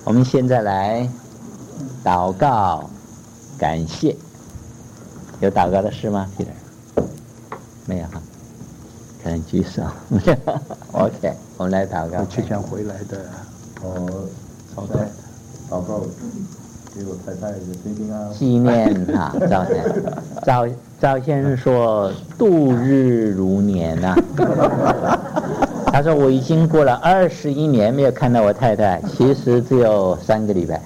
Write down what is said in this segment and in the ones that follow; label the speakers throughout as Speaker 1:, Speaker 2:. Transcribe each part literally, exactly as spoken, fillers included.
Speaker 1: 我们现在来祷告感谢。有祷告的事吗 Peter？ 没有哈，可能举手。OK， 我们来祷告。
Speaker 2: 去年回来的
Speaker 3: 我
Speaker 2: 曹太太
Speaker 3: 祷告给我太太的平平安安。
Speaker 1: 纪念哈，赵先生，赵赵先生说度日如年呐、啊。他说我已经过了二十一年没有看到我太太，其实只有三个礼拜。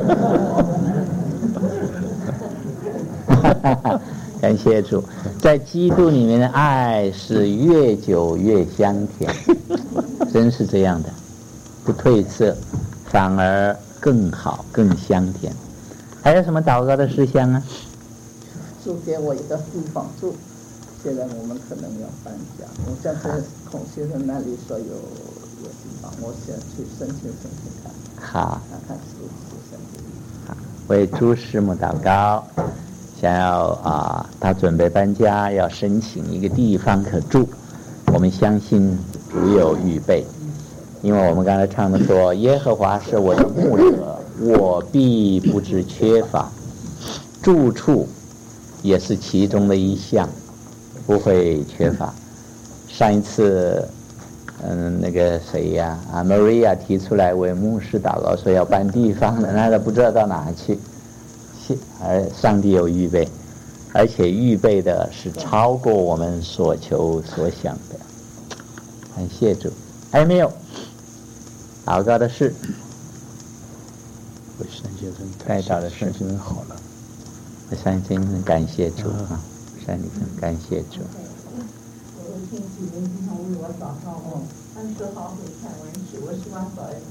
Speaker 1: 感谢主，在基督里面的爱是越久越香甜，真是这样的，不褪色，反而更好更香甜。还有什么祷告的事项啊？
Speaker 4: 租给我一个地方住，现在我们可能要搬家。我现在孔先生那里说有有地方，我想去申请申请看。
Speaker 1: 好，
Speaker 4: 看看是不是申请。
Speaker 1: 好，为朱师母祷告，想要啊，他准备搬家，要申请一个地方可住。我们相信主有预备，因为我们刚才唱的说，耶和华是我的牧者，我必不致缺乏。住处也是其中的一项，不会缺乏。上一次，嗯，那个谁呀，啊 ，Maria 提出来为牧师祷告，说要搬地方了，那他不知道到哪去。而上帝有预备，而且预备的是超过我们所求所想的。感谢主。还有没有祷告的事？
Speaker 2: 为山先生
Speaker 1: 该祷的事
Speaker 2: 山先生好了。
Speaker 1: 山先生感谢主啊，山先生感谢主。
Speaker 5: 我听几人经常为我祷告哦，他们说好会看完去，我希望早一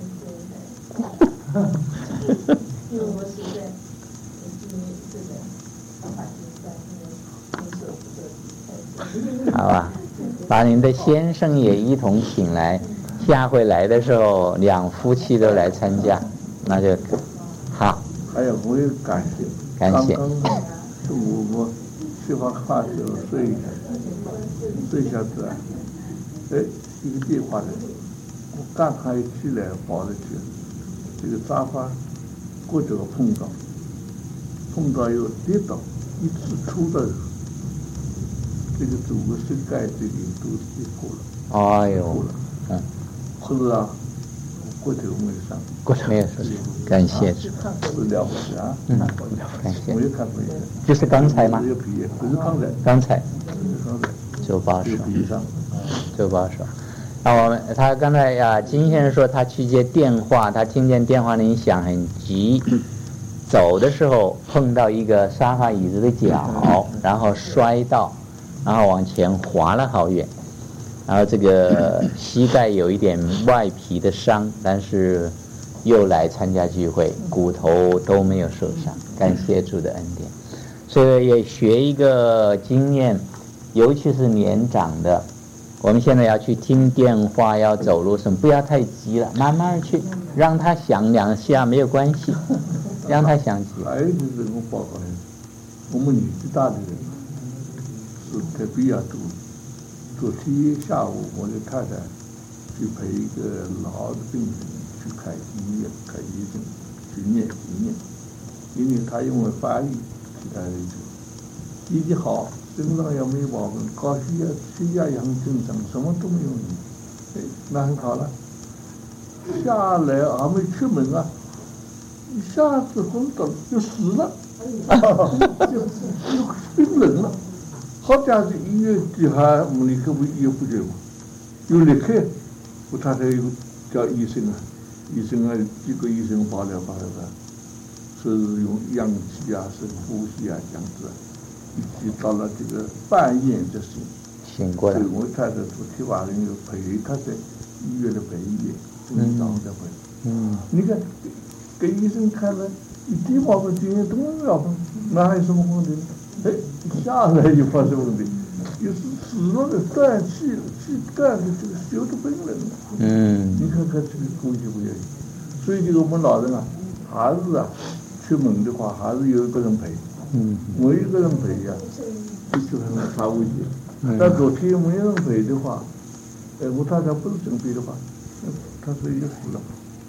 Speaker 5: 点回来，因为我是在今年这个上法庭上，因为工作比较
Speaker 1: 好吧，把您的先生也一同请来，下回来的时候两夫妻都来参加，那就好。
Speaker 3: 还有我也感谢，
Speaker 1: 感谢。
Speaker 3: 刚刚是我我吃完饭就睡一下，睡一下子啊，哎，一个电话来，我刚才起来跑了去，这个沙发过这个碰到，碰到又跌倒，一次出的，这个整个膝盖这里都跌破了，
Speaker 1: 哎呦，嗯，
Speaker 3: 是不是啊？过头没上，
Speaker 1: 过头没有说，感谢主，
Speaker 3: 不了不起啊！
Speaker 1: 嗯，感谢。
Speaker 3: 我也看过一个，
Speaker 1: 就是刚才吗？
Speaker 3: 没有毕业，不是刚才，
Speaker 1: 刚才，
Speaker 3: 刚才
Speaker 1: 就保守，
Speaker 3: 以上，
Speaker 1: 就保守。那我们他刚才呀，金先生说他去接电话，他听见电话铃响很急，走的时候碰到一个沙发椅子的脚，然后摔到，然后往前滑了好远。然后这个膝盖有一点外皮的伤，但是又来参加聚会，骨头都没有受伤，感谢主的恩典。所以也学一个经验，尤其是年长的，我们现在要去听电话，要走路什么，不要太急了，慢慢去，让他响两下没有关系，让他响几。
Speaker 3: 还有就是我报告的，我们年纪大的人是特别要注意。昨天下午，我的太太去陪一个老的病人去看医院，看医生去念经念，因为他因为发育，其他人就医的好，身上也没毛病，高血压、血压也很正常，什么都没有。哎，那很好了。下来还没出门啊，一下子昏倒就死了，就就冰冷了。好家伙，医院底下我们那个医院不久嘛，有离开，我太太又叫医生啊，医生啊几个医生跑来跑来的，是用氧气啊，是呼吸啊这样子，一直到了这个半夜就醒，
Speaker 1: 醒过来。
Speaker 3: 所以我太太昨天晚上又陪她在医院的陪医院，今天早上再回。
Speaker 1: 嗯。
Speaker 3: 你看，给医生看了，一点毛病，今天都没毛病，那还有什么问题呢？哎，下来又发生问题，又是死了的断气，气断的这个修的病人。
Speaker 1: 嗯。
Speaker 3: 你看看这个恭喜不愿意，所以这个我们老人啊，还是啊，出门的话还是有一个人陪。
Speaker 1: 嗯。
Speaker 3: 没一个人陪呀、啊，就很怕危险。
Speaker 1: 嗯、
Speaker 3: 但昨天没有人陪的话，哎，我太太不是生病的话，他说也死了。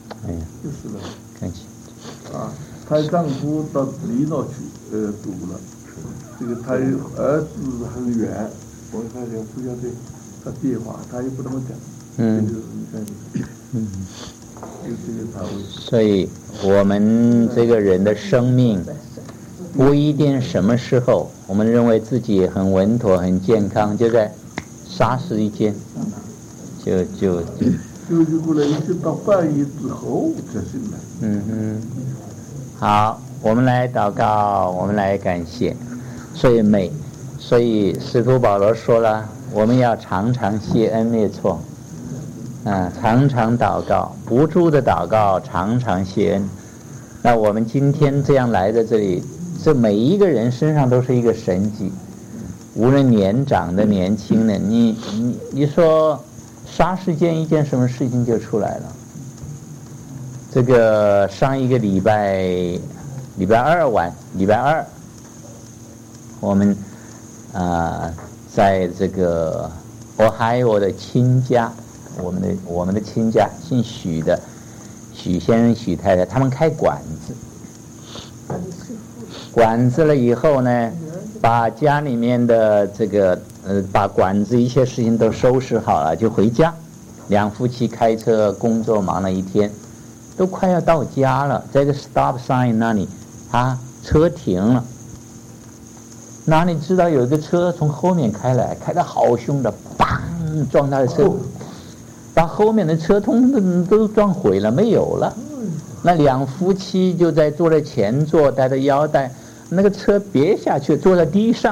Speaker 1: 哎呀，
Speaker 3: 就是了。
Speaker 1: 感谢。
Speaker 3: 啊，她丈夫到离岛去呃读了，这个她儿子很远，我看也不晓得他电话，他也不怎么讲。
Speaker 1: 嗯。
Speaker 3: 就是你看，
Speaker 1: 嗯。
Speaker 3: 就这个他会。
Speaker 1: 所以我们这个人的生命，不一定什么时候我们认为自己很稳妥、很健康，就在霎时一间，就就
Speaker 3: 就就过来，一直到半夜之后才醒来。
Speaker 1: 嗯嗯。好，我们来祷告，我们来感谢。所以美，所以使徒保罗说了，我们要常常谢恩，没错。啊，常常祷告，不住的祷告，常常谢恩。那我们今天这样来在这里，这每一个人身上都是一个神迹，无论年长的、年轻的，你你你说霎时间一件什么事情就出来了。这个上一个礼拜礼拜二晚，礼拜二，我们啊、呃、在这个Ohio的亲家。我们的我们的亲家姓许的，许先生、许太太，他们开馆子，馆子了以后呢，把家里面的这个呃，把馆子一些事情都收拾好了，就回家。两夫妻开车工作忙了一天，都快要到家了，在个 stop sign 那里，啊，车停了。哪里知道有一个车从后面开来，开得好凶的，砰，撞他的车。把后面的车通通都撞毁了，没有了。那两夫妻就在坐在前座，带着腰带，那个车别下去，坐在地上。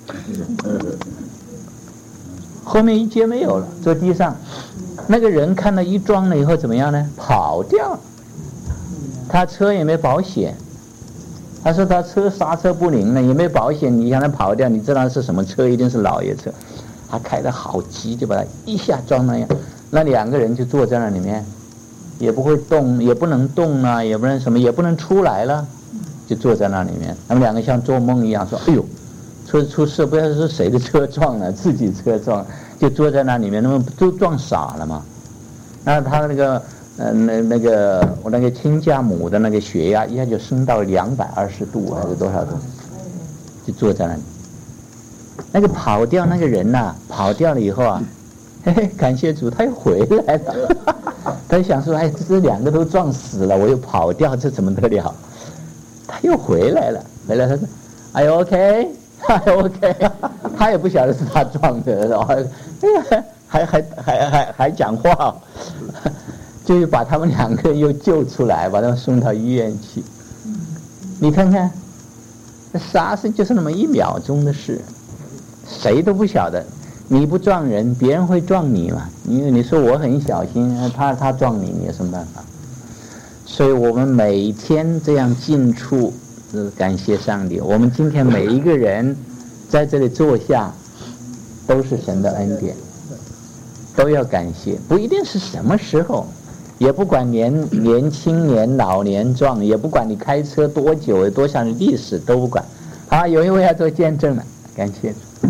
Speaker 1: 后面一节没有了，坐地上。那个人看到一撞了以后怎么样呢？跑掉了。他车也没保险，他说他车刹车不灵了，也没保险，你让他跑掉，你知道是什么车？一定是老爷车。他开得好急，就把他一下撞那样。那两个人就坐在那里面，也不会动，也不能动啊，也不能什么，也不能出来了，就坐在那里面。他们两个像做梦一样说：“哎呦，车出事，不知道是谁的车撞了，自己车撞了，就坐在那里面，那么都撞傻了嘛。”那他那个呃那那个我那个亲家母的那个血压一下就升到两百二十度还是多少度，就坐在那里。那个跑掉那个人呐、啊，跑掉了以后啊。嘿嘿，感谢主，他又回来了。他就想说，哎，这两个都撞死了，我又跑掉，这怎么得了？他又回来了，回来他说，哎呦 ，OK， 哎呦 OK， 他也不晓得是他撞的，然后还还还还还讲话，就是把他们两个又救出来，把他们送到医院去。你看看，啥事就是那么一秒钟的事，谁都不晓得。你不撞人，别人会撞你嘛？因为你说我很小心，他他撞你，你有什么办法？所以我们每天这样进出，感谢上帝。我们今天每一个人在这里坐下，都是神的恩典，都要感谢。不一定是什么时候，也不管年年轻年老年壮，也不管你开车多久，有多少的历史都不管。好，有一位要做见证了，感谢。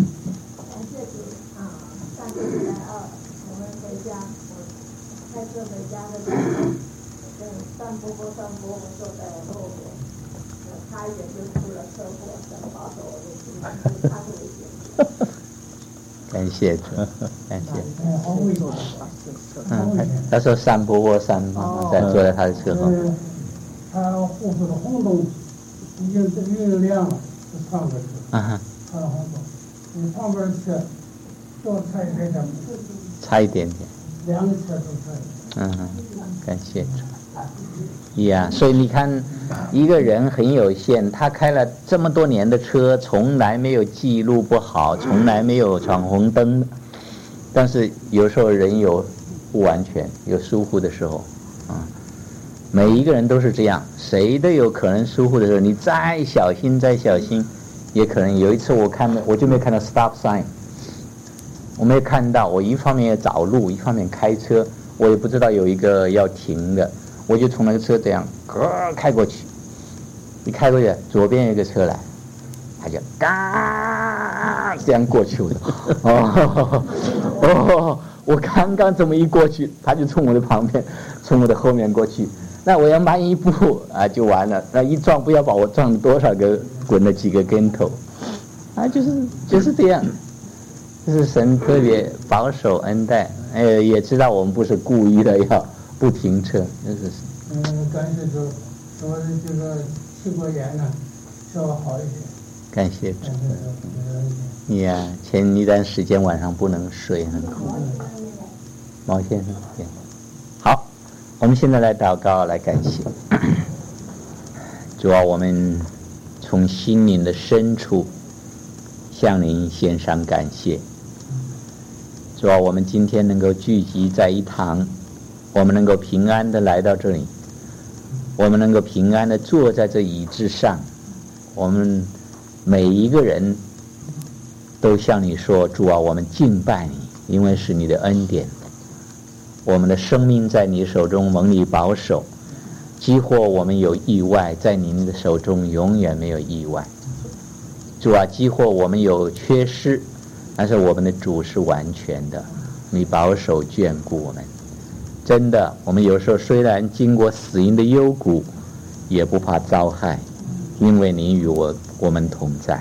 Speaker 1: 感谢主，感谢。嗯，他说山坡过山，在坐在他的车上。
Speaker 6: 他护士的轰动已经已经亮了，是上个车。
Speaker 1: 啊哈。
Speaker 6: 他的轰动，你旁边的车就差一点点。
Speaker 1: 差一点点。
Speaker 6: 两个车都差。
Speaker 1: 嗯哼，感谢主。呀、yeah, 所以你看，一个人很有限，他开了这么多年的车，从来没有记录不好，从来没有闯红灯。但是有时候人有不完全，有疏忽的时候，啊，每一个人都是这样，谁都有可能疏忽的时候。你再小心，再小心，也可能有一次我看到，我就没看到 stop sign， 我没有看到，我一方面要找路，一方面开车，我也不知道有一个要停的。我就从那个车这样咯开过去，一开过去，左边有一个车来，他就嘎这样过去了。哦哦， 我刚刚这么一过去，他就从我的旁边，从我的后面过去。那我要慢一步啊，就完了。那一撞，不要把我撞了多少个，滚了几个跟头，啊，就是就是这样。就是神特别保守恩待，哎，也知道我们不是故意的要不停车，就是。
Speaker 6: 嗯，感谢主，我的这个气管炎呢，稍微好一点。
Speaker 1: 感谢主。
Speaker 6: 感谢主。
Speaker 1: 你呀、啊，前一段时间晚上不能睡，很苦。毛先生，好，我们现在来祷告，来感谢。主啊，我们从心灵的深处向您献上感谢。主啊，我们今天能够聚集在一堂，我们能够平安的来到这里，我们能够平安的坐在这椅子上，我们每一个人都向你说，主啊，我们敬拜你，因为是你的恩典，我们的生命在你手中蒙你保守，几或我们有意外，在您的手中永远没有意外。主啊，几或我们有缺失，但是我们的主是完全的，你保守眷顾我们。真的，我们有时候虽然经过死荫的幽谷，也不怕遭害，因为你与我我们同在。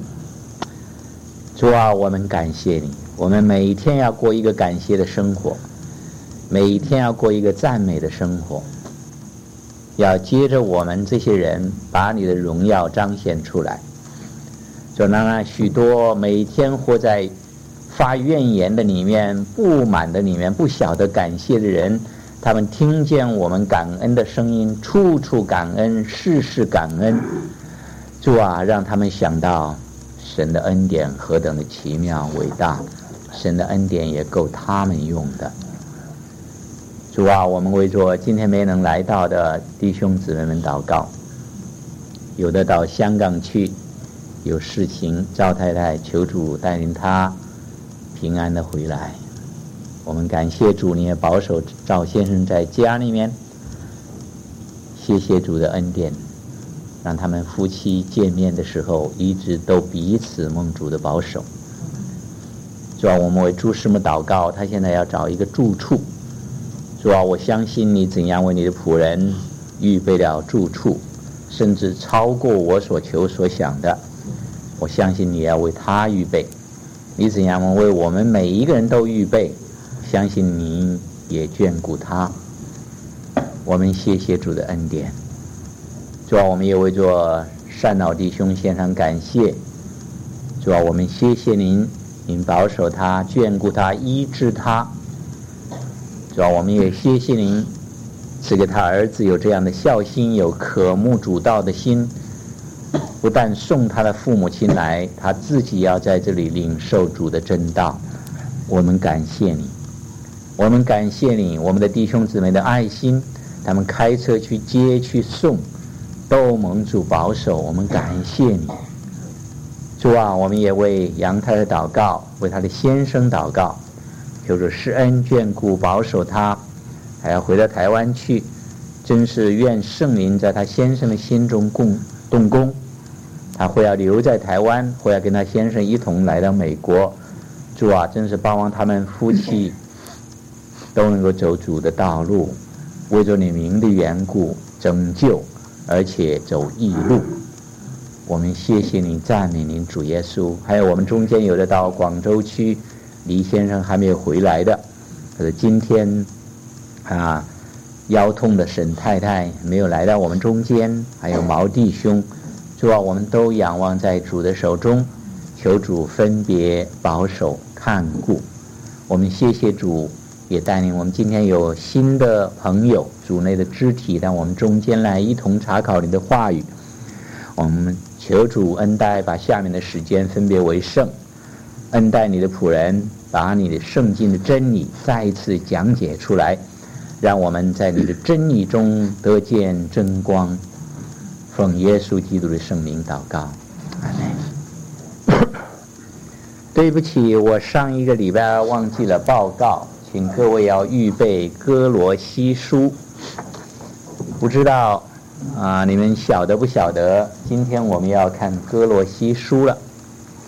Speaker 1: 主啊，我们感谢你，我们每一天要过一个感谢的生活，每一天要过一个赞美的生活，要接着我们这些人把你的荣耀彰显出来。就让许多每一天活在发怨言的里面、不满的里面、不晓得感谢的人，他们听见我们感恩的声音，处处感恩，事事感恩。主啊，让他们想到神的恩典何等的奇妙伟大，神的恩典也够他们用的。主啊，我们为着今天没能来到的弟兄姊妹们祷告，有的到香港去有事情，赵太太求主带领她平安的回来。我们感谢主，你也保守赵先生在家里面，谢谢主的恩典，让他们夫妻见面的时候一直都彼此蒙主的保守。主啊，我们为朱师母祷告，他现在要找一个住处。主啊，我相信你怎样为你的仆人预备了住处，甚至超过我所求所想的。我相信你要为他预备，你怎样为我们每一个人都预备，相信你也眷顾他。我们谢谢主的恩典。主啊，我们也为做善老弟兄献上感谢。主啊，我们谢谢您，您保守他，眷顾他，医治他。主啊，我们也谢谢您赐给他儿子有这样的孝心，有渴慕主道的心，不但送他的父母亲来，他自己要在这里领受主的真道。我们感谢你，我们感谢你，我们的弟兄姊妹的爱心，他们开车去接去送，都蒙主保守，我们感谢你。主啊，我们也为杨太太祷告，为他的先生祷告，求主施恩眷顾保守他，还要回到台湾去，真是愿圣灵在他先生的心中共动工，他会要留在台湾，会要跟他先生一同来到美国。主啊，真是盼望他们夫妻都能够走主的道路，为着你名的缘故拯救，而且走义路。我们谢谢你，赞美您主耶稣。还有我们中间有的到广州区，黎先生还没有回来的，可是今天啊腰痛的沈太太没有来到我们中间，还有毛弟兄，主啊，我们都仰望在主的手中，求主分别保守看顾。我们谢谢主，也带领我们今天有新的朋友，主内的肢体，让我们中间来一同查考你的话语。我们求主恩待，把下面的时间分别为圣，恩待你的仆人，把你的圣经的真理再一次讲解出来，让我们在你的真理中得见真光。奉耶稣基督的圣名祷告，阿门。对不起，我上一个礼拜忘记了报告，请各位要预备哥罗西书。不知道啊，你们晓得不晓得？今天我们要看哥罗西书了。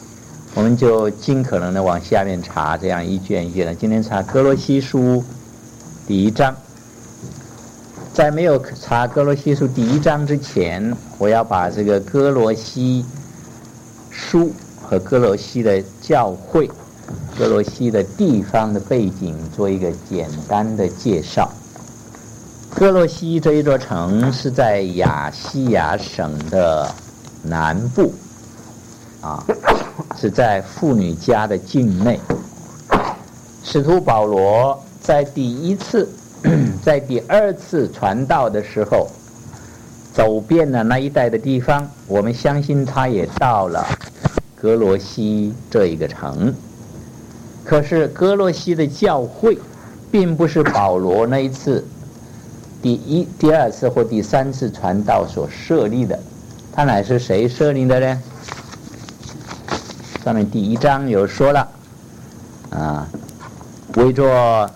Speaker 1: 我们就尽可能的往下面查，这样一卷一卷的。今天查哥罗西书第一章，在没有查哥罗西书第一章之前，我要把这个哥罗西书和哥罗西的教会、哥罗西的地方的背景做一个简单的介绍。哥罗西这一座城是在亚细亚省的南部，啊，是在妇女家的境内。使徒保罗在第一次、在第二次传道的时候，走遍了那一带的地方，我们相信他也到了哥罗西这一个城。可是哥罗西的教会并不是保罗那一次第一、第二次或第三次传道所设立的，它乃是谁设立的呢？上面第一章有说了，啊，为着，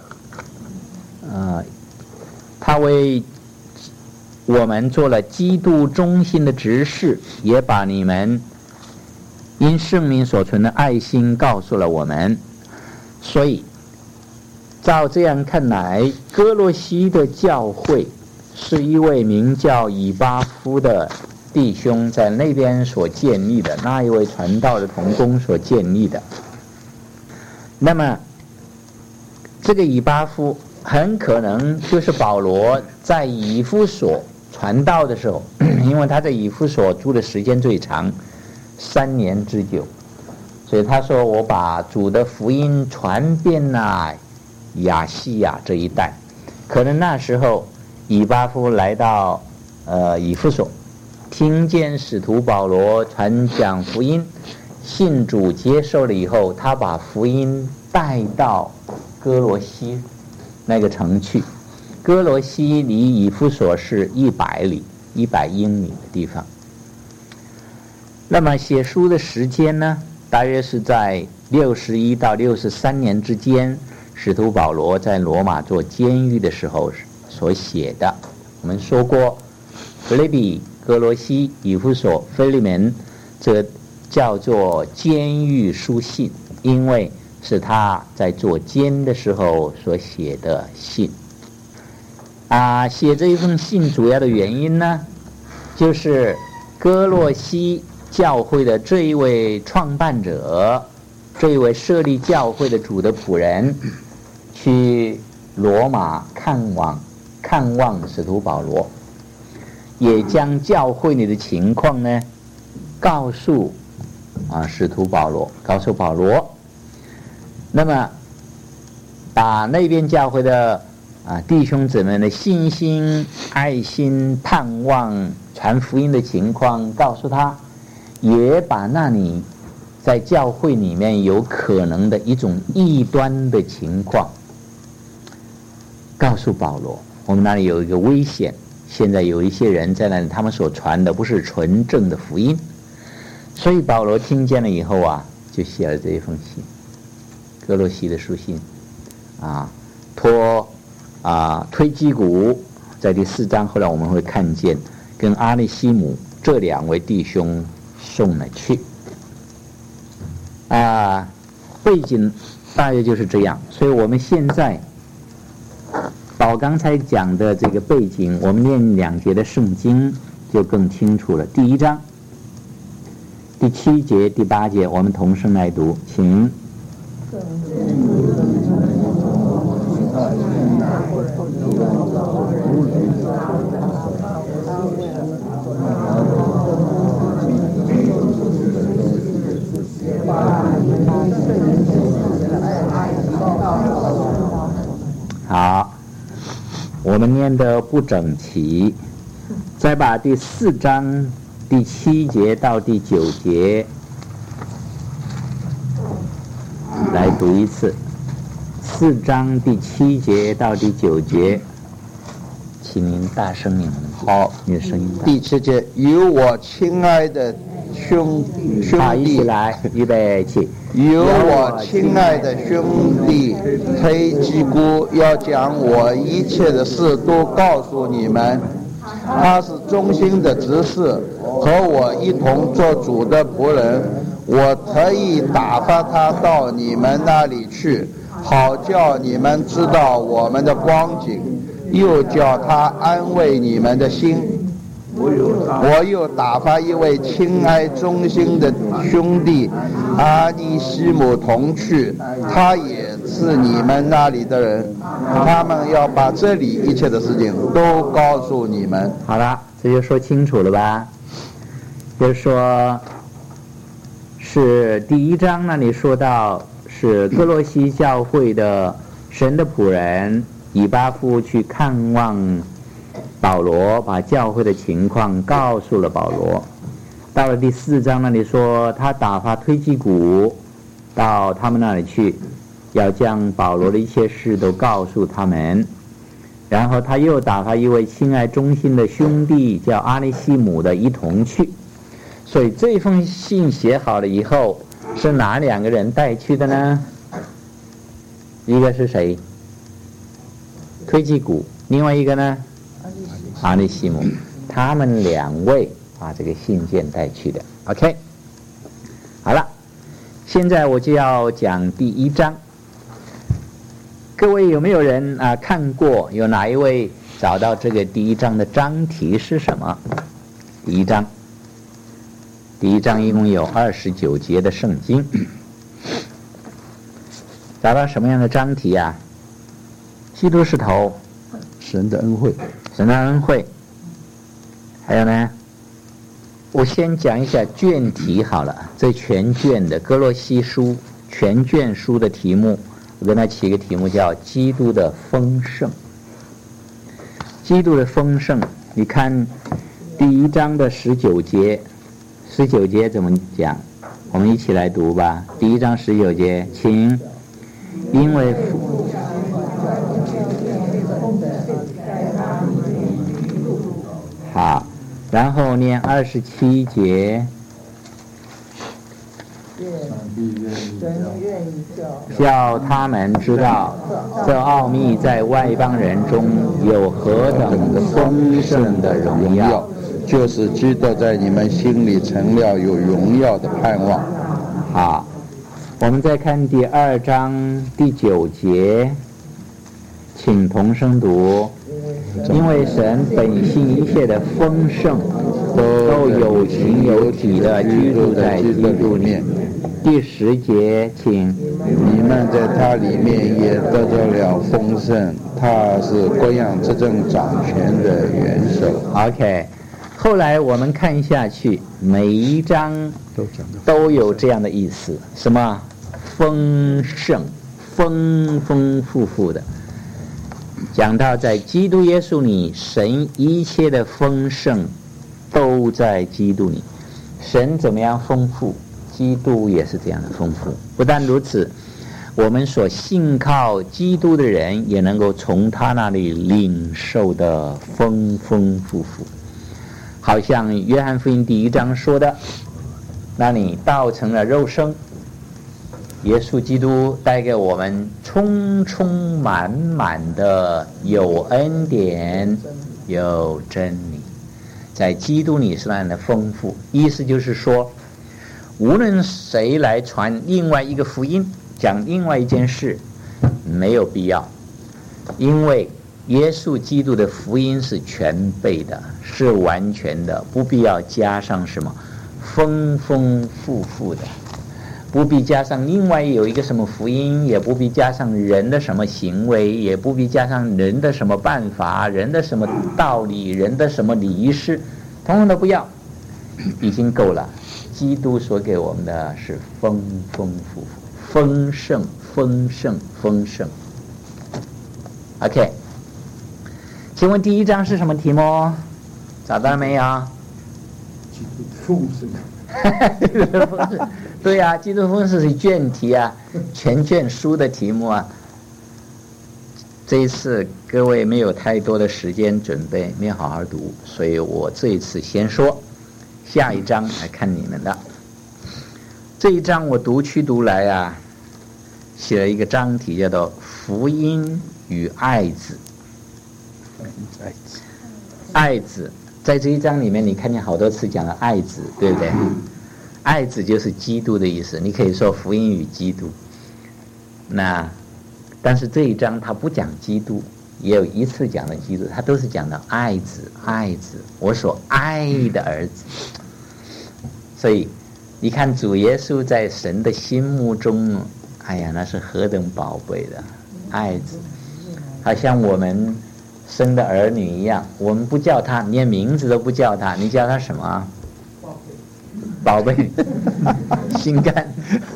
Speaker 1: 啊，他为我们做了基督忠心的执事，也把你们因圣灵所存的爱心告诉了我们，所以。照这样看来，哥罗西的教会是一位名叫以巴弗的弟兄在那边所建立的，那一位传道的同工所建立的。那么这个以巴弗很可能就是保罗在以弗所传道的时候，因为他在以弗所住的时间最长，三年之久，所以他说我把主的福音传遍了亚细亚这一带。可能那时候以巴弗来到呃以弗所，听见使徒保罗传讲福音，信主接受了以后，他把福音带到哥罗西那个城去。哥罗西离以弗所是一百里一百英里的地方。那么写书的时间呢，大约是在六十一到六十三年之间，使徒保罗在罗马做监狱的时候所写的。我们说过，腓立比、哥罗西、以弗所、腓利门，这叫做监狱书信，因为是他在做监的时候所写的信。啊，写这一封信主要的原因呢，就是哥罗西教会的这一位创办者，这一位设立教会的主的仆人，去罗马看望看望使徒保罗，也将教会里的情况呢告诉啊使徒保罗，告诉保罗。那么把那边教会的啊弟兄姊妹的信心、爱心、盼望、传福音的情况告诉他，也把那里在教会里面有可能的一种异端的情况告诉保罗。我们那里有一个危险，现在有一些人在那里，他们所传的不是纯正的福音。所以保罗听见了以后啊，就写了这一封信，哥罗西的书信啊，托啊推基古在第四章，后来我们会看见跟阿利西姆这两位弟兄送了去啊，背景大约就是这样。所以我们现在把刚才讲的这个背景，我们念两节的圣经就更清楚了。第一章第七节、第八节，我们同声来读，请。好，我们念得不整齐，再把第四章第七节到第九节来读一次。四章第七节到第九节，请您大声点。
Speaker 7: 好，
Speaker 1: 你的声音大。
Speaker 7: 第七节，有我亲爱的兄兄
Speaker 1: 好，一起
Speaker 7: 弟，
Speaker 1: 来，预备起。
Speaker 7: 有我亲爱的兄弟推基古要将我一切的事都告诉你们。他是忠心的执事，和我一同做主的仆人。 我特意打发他到你们那里去，好叫你们知道我们的光景，又叫他安慰你们的心。我又打发一位亲爱忠心的兄弟阿尼西姆同去，他也是你们那里的人，他们要把这里一切的事情都告诉你们。
Speaker 1: 好了，这就说清楚了吧？就是说，是第一章那里说到，是哥罗西教会的神的仆人以巴弗去看望保罗，把教会的情况告诉了保罗。到了第四章那里说，他打发推基古到他们那里去，要将保罗的一切事都告诉他们。然后他又打发一位亲爱忠心的兄弟叫阿里西姆的一同去。所以这封信写好了以后，是哪两个人带去的呢？一个是谁？推基古。另外一个呢？阿里西姆。他们两位把这个信件带去的。 OK， 好了，现在我就要讲第一章。各位有没有人啊看过？有哪一位找到这个第一章的章题是什么？第一章，第一章一共有二十九节的圣经，找到什么样的章题啊？基督是头，
Speaker 2: 神的恩惠，
Speaker 1: 神的恩惠。还有呢？我先讲一下卷题好了，这全卷的哥罗西书全卷书的题目，我跟他起个题目叫基督的丰盛。基督的丰盛，你看第一章的十九节，十九节怎么讲？我们一起来读吧。第一章十九节，请。因为父好，然后念二十七节。叫他们知道这奥秘在外邦人中有何等的丰盛的荣耀，
Speaker 7: 就是基督在你们心里成了有荣耀的盼望。
Speaker 1: 好，我们再看第二章第九节，请同声读。因为神本性一切的丰盛都有形有体的居住在基督里面。第十节，请。
Speaker 7: 你们在他里面也得到了丰盛，他是各样执政掌权的元首。
Speaker 1: OK， 后来我们看下去，每一章都有这样的意思，什么丰盛，丰丰富富的，讲到在基督耶稣里，神一切的丰盛都在基督里。神怎么样丰富，基督也是这样的丰富。不但如此，我们所信靠基督的人也能够从他那里领受的丰丰富富。好像约翰福音第一章说的，那你道成了肉身，耶稣基督带给我们充充满满的有恩典有真理，在基督里是那样的丰富。意思就是说，无论谁来传另外一个福音，讲另外一件事，没有必要，因为耶稣基督的福音是全备的，是完全的，不必要加上什么丰丰富富的，不必加上另外有一个什么福音，也不必加上人的什么行为，也不必加上人的什么办法，人的什么道理，人的什么仪式，统统都不要，已经够了。基督所给我们的是丰丰富富，丰盛丰盛丰盛。 OK， 请问第一章是什么题目？找到了没有？
Speaker 2: 基督丰盛。
Speaker 1: 基督的丰盛，对啊，基督丰盛是卷题啊，全卷书的题目啊。这一次各位没有太多的时间准备，没有好好读，所以我这一次先说，下一章来看你们的。这一章我读去读来啊，写了一个章题叫做福音与爱子。爱子在这一章里面，你看见好多次讲了爱子，对不对？ 爱子就是基督的意思，你可以说福音与基督。那但是这一章他不讲基督，也有一次讲了基督，他都是讲到爱子，爱子，我所爱的儿子。所以你看主耶稣在神的心目中，哎呀，那是何等宝贝的爱子，好像我们生的儿女一样，我们不叫他，连名字都不叫他，你叫他什么？宝贝，心肝。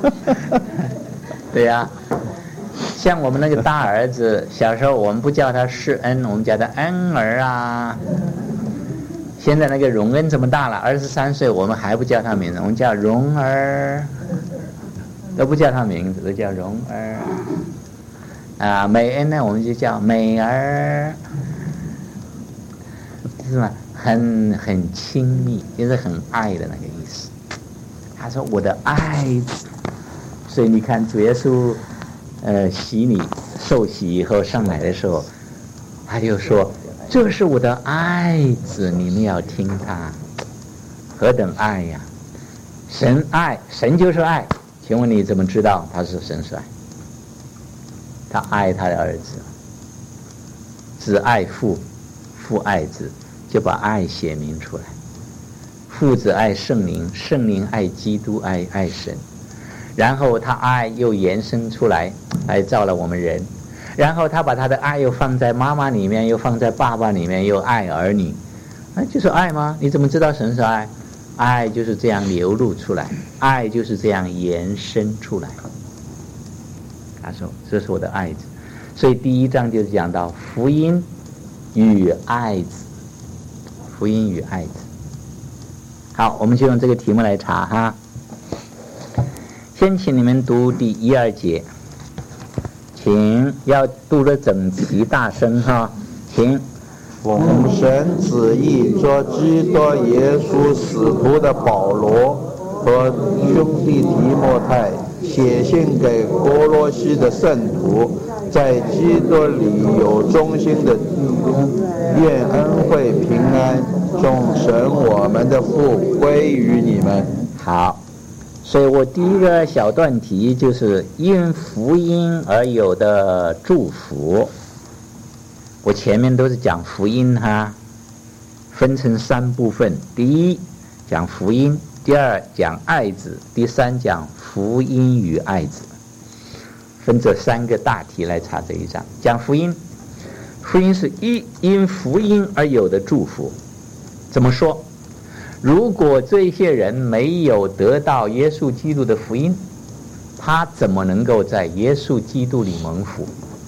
Speaker 1: 对呀、啊，像我们那个大儿子，小时候我们不叫他世恩，我们叫他恩儿啊。现在那个荣恩这么大了，二十三岁，我们还不叫他名字，我们叫荣儿，都不叫他名字，都叫荣儿。啊，美恩呢，我们就叫美儿，是吧？很很亲密，就是很爱的那个意思。他说我的爱子，所以你看主耶稣，呃，洗礼受洗以后上来的时候，他就说。这是我的爱子，你们要听他，何等爱呀！神爱，神就是爱。请问你怎么知道他是神是爱？他爱他的儿子，子爱父，父爱子，就把爱写明出来。父子爱圣灵，圣灵爱基督，爱爱神。然后他爱又延伸出来，来造了我们人。然后他把他的爱又放在妈妈里面，又放在爸爸里面，又爱儿女，那就是爱吗？你怎么知道神是爱？爱就是这样流露出来，爱就是这样延伸出来。他说这是我的爱子，所以第一章就是讲到福音与爱子，福音与爱子。好，我们就用这个题目来查哈。先请你们读第一二节，请要读得整齐大声哈，请。
Speaker 7: 奉神旨意做基督耶稣使徒的保罗和兄弟提摩太写信给哥罗西的圣徒，在基督里有忠心的弟兄，愿恩惠平安从神我们的父归于你们。
Speaker 1: 好，所以我第一个小段题就是因福音而有的祝福。我前面都是讲福音哈，分成三部分：第一讲福音，第二讲爱子，第三讲福音与爱子。分这三个大题来查这一章。讲福音，福音是一因福音而有的祝福。怎么说？如果这些人没有得到耶稣基督的福音，他怎么能够在耶稣基督里蒙福？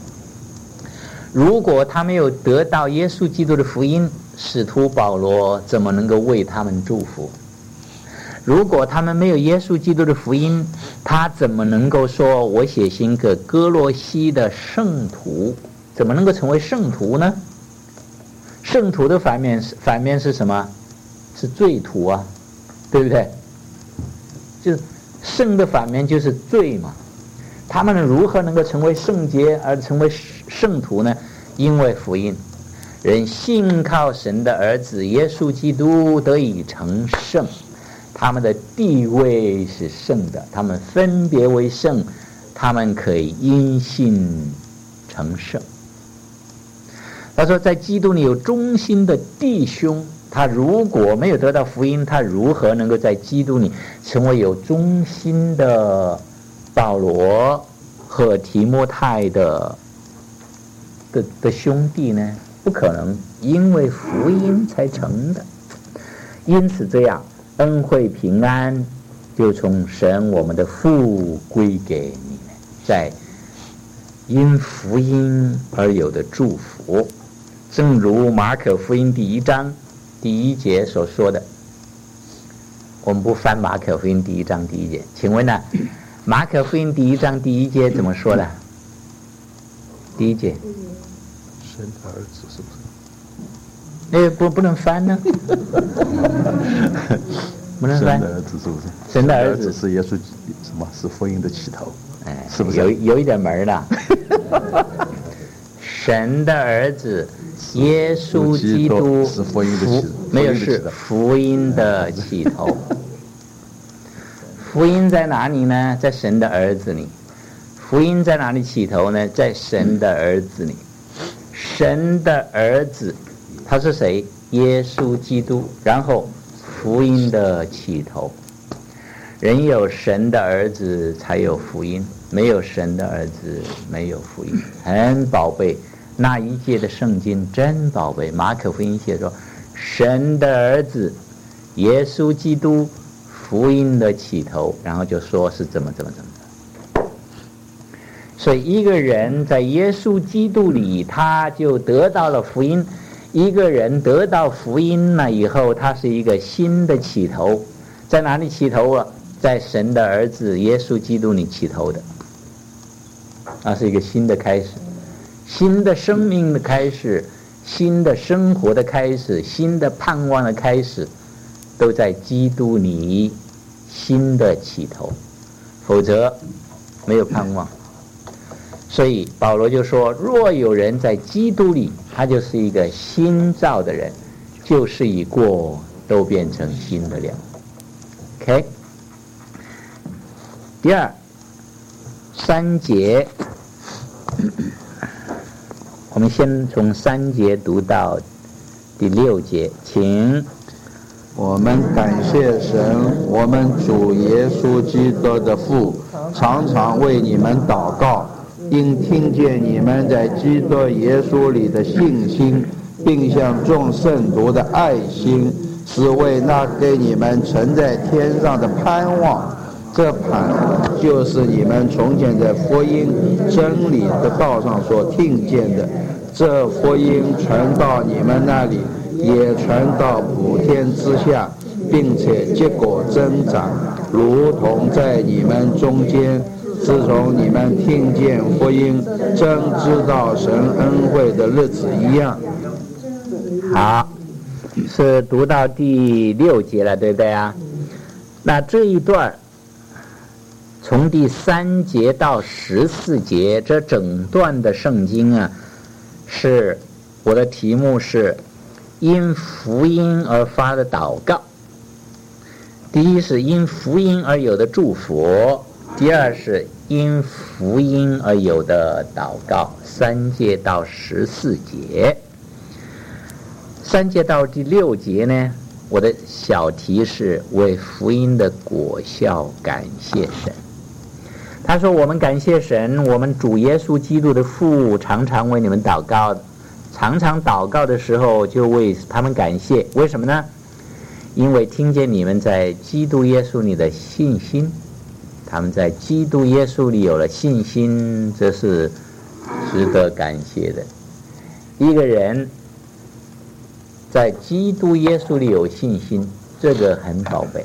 Speaker 1: 如果他没有得到耶稣基督的福音，使徒保罗怎么能够为他们祝福？如果他们没有耶稣基督的福音，他怎么能够说我写信给哥罗西的圣徒？怎么能够成为圣徒呢？圣徒的反面是反面是什么？是罪徒啊，对不对？就是圣的反面就是罪嘛。他们如何能够成为圣洁而成为圣徒呢？因为福音，人信靠神的儿子耶稣基督得以成圣，他们的地位是圣的，他们分别为圣，他们可以因信成圣。他说在基督里有忠心的弟兄，他如果没有得到福音，他如何能够在基督里成为有忠心的保罗和提摩太的 的, 的兄弟呢？不可能，因为福音才成的。因此这样，恩惠平安就从神我们的父归给你们，在因福音而有的祝福。正如马可福音第一章第一节所说的，我们不翻马可福音第一章第一节，请问呢、啊？马可福音第一章第一节怎么说的？第一节，
Speaker 2: 神的儿子是不是？
Speaker 1: 那不不能翻呢？不能翻。
Speaker 2: 神的儿子是不是？
Speaker 1: 神的儿子
Speaker 2: 是耶稣什么？是福音的起头，
Speaker 1: 哎，
Speaker 2: 是不是？
Speaker 1: 有有一点门了。神的儿子耶稣基督
Speaker 2: 是福音的起头，
Speaker 1: 没有是福音的起头。 福音在哪里呢？在神的儿子里。福音在哪里起头呢？在神的儿子里。神的儿子他是谁？耶稣基督。然后福音的起头，人有神的儿子才有福音，没有神的儿子没有福音。很宝贝，那一届的圣经真宝贝。马可福音写说，神的儿子耶稣基督，福音的起头，然后就说是怎么怎么怎么。所以一个人在耶稣基督里，他就得到了福音。一个人得到福音了以后，他是一个新的起头。在哪里起头啊？在神的儿子耶稣基督里起头的。那是一个新的开始，新的生命的开始，新的生活的开始，新的盼望的开始，都在基督里新的起头，否则没有盼望。所以保罗就说，若有人在基督里，他就是一个新造的人，旧事已过，都变成新的了。 OK， 第二三节，我们先从三节读到第六节，请。
Speaker 7: 我们感谢神，我们主耶稣基督的父，常常为你们祷告，因听见你们在基督耶稣里的信心，并向众圣徒的爱心，是为那给你们存在天上的盼望。这盼就是你们从前在福音真理的道上所听见的，这福音传到你们那里，也传到普天之下，并且结果增长，如同在你们中间，自从你们听见福音，真知道神恩惠的日子一样。
Speaker 1: 好，是读到第六节了，对不对啊？那这一段从第三节到十四节，这整段的圣经啊，是我的题目是因福音而发的祷告。第一是因福音而有的祝福，第二是因福音而有的祷告。三节到十四节，三节到第六节呢，我的小题是为福音的果效感谢神。他说我们感谢神，我们主耶稣基督的父常常为你们祷告，常常祷告的时候就为他们感谢。为什么呢？因为听见你们在基督耶稣里的信心，他们在基督耶稣里有了信心，这是值得感谢的。一个人在基督耶稣里有信心，这个很宝贝。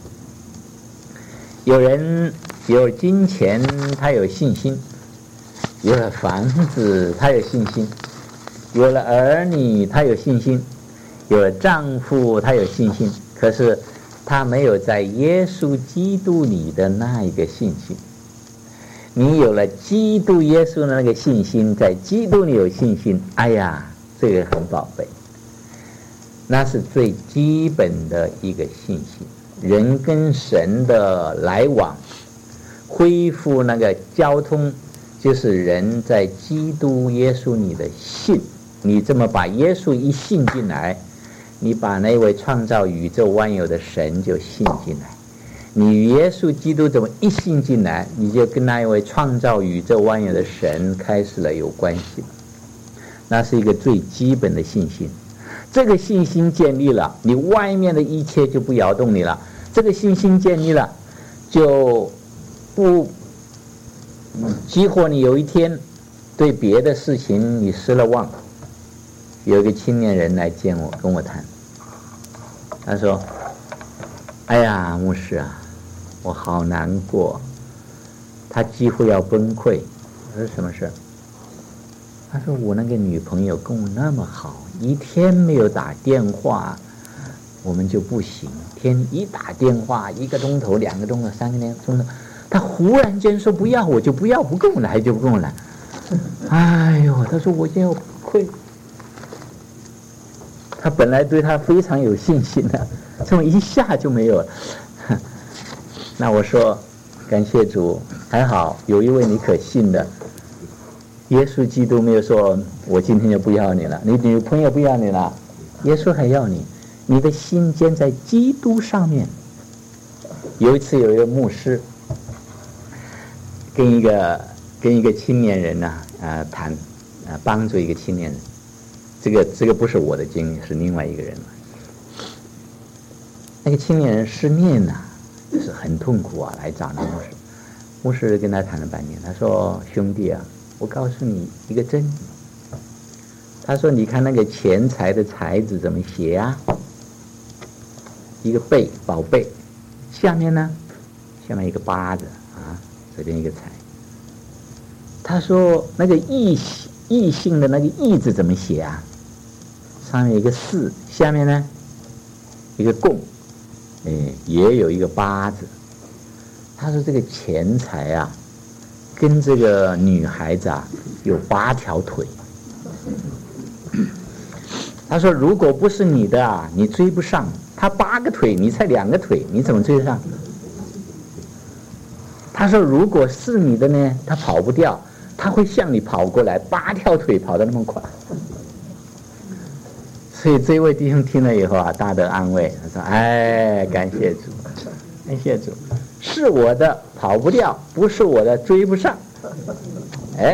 Speaker 1: 有人有金钱，他有信心；有了房子，他有信心；有了儿女，他有信心；有了丈夫，他有信心。可是他没有在耶稣基督里的那一个信心。你有了基督耶稣的那个信心，在基督里有信心，哎呀，这个很宝贝。那是最基本的一个信心，人跟神的来往，恢复那个交通，就是人在基督耶稣里的信。你这么把耶稣一信进来，你把那位创造宇宙万有的神就信进来。你与耶稣基督怎么一信进来，你就跟那一位创造宇宙万有的神开始了有关系。那是一个最基本的信心。这个信心建立了，你外面的一切就不摇动你了。这个信心建立了，就不激活你有一天对别的事情你失了望。有一个青年人来见我，跟我谈，他说：哎呀，牧师啊，我好难过，他几乎要崩溃。我说什么事？他说我那个女朋友跟我那么好，一天没有打电话我们就不行，天一打电话一个钟头两个钟头三个钟头，他忽然间说不要我就不要，不跟我来就不跟我来。哎呦，他说我就要溃。他本来对他非常有信心的，这么一下就没有了。 那我说感谢主，还好有一位你可信的，耶稣基督没有说我今天就不要你了，你女朋友不要你了，耶稣还要你，你的心建在基督上面。有一次有一个牧师跟一个跟一个青年人呢、啊呃、谈、呃、帮助一个青年人，这个这个不是我的经历，是另外一个人。那个青年人失恋呐、啊，就是很痛苦啊，来找那牧师。牧师跟他谈了半天，他说：“兄弟啊，我告诉你一个真理。”他说：“你看那个钱财的财字怎么写啊？一个贝，宝贝，下面呢，下面一个八字啊，这边一个财。”他说：“那个异异性的那个异字怎么写啊？上面一个四，下面呢一个共。”哎，也有一个八字。他说这个钱财啊，跟这个女孩子啊有八条腿。他说如果不是你的啊，你追不上。他八个腿，你才两个腿，你怎么追得上？他说如果是你的呢，他跑不掉，他会向你跑过来，八条腿跑得那么快。所以这位弟兄听了以后啊，大得安慰。他说：“哎，感谢主，感谢主，是我的跑不掉，不是我的追不上。哎，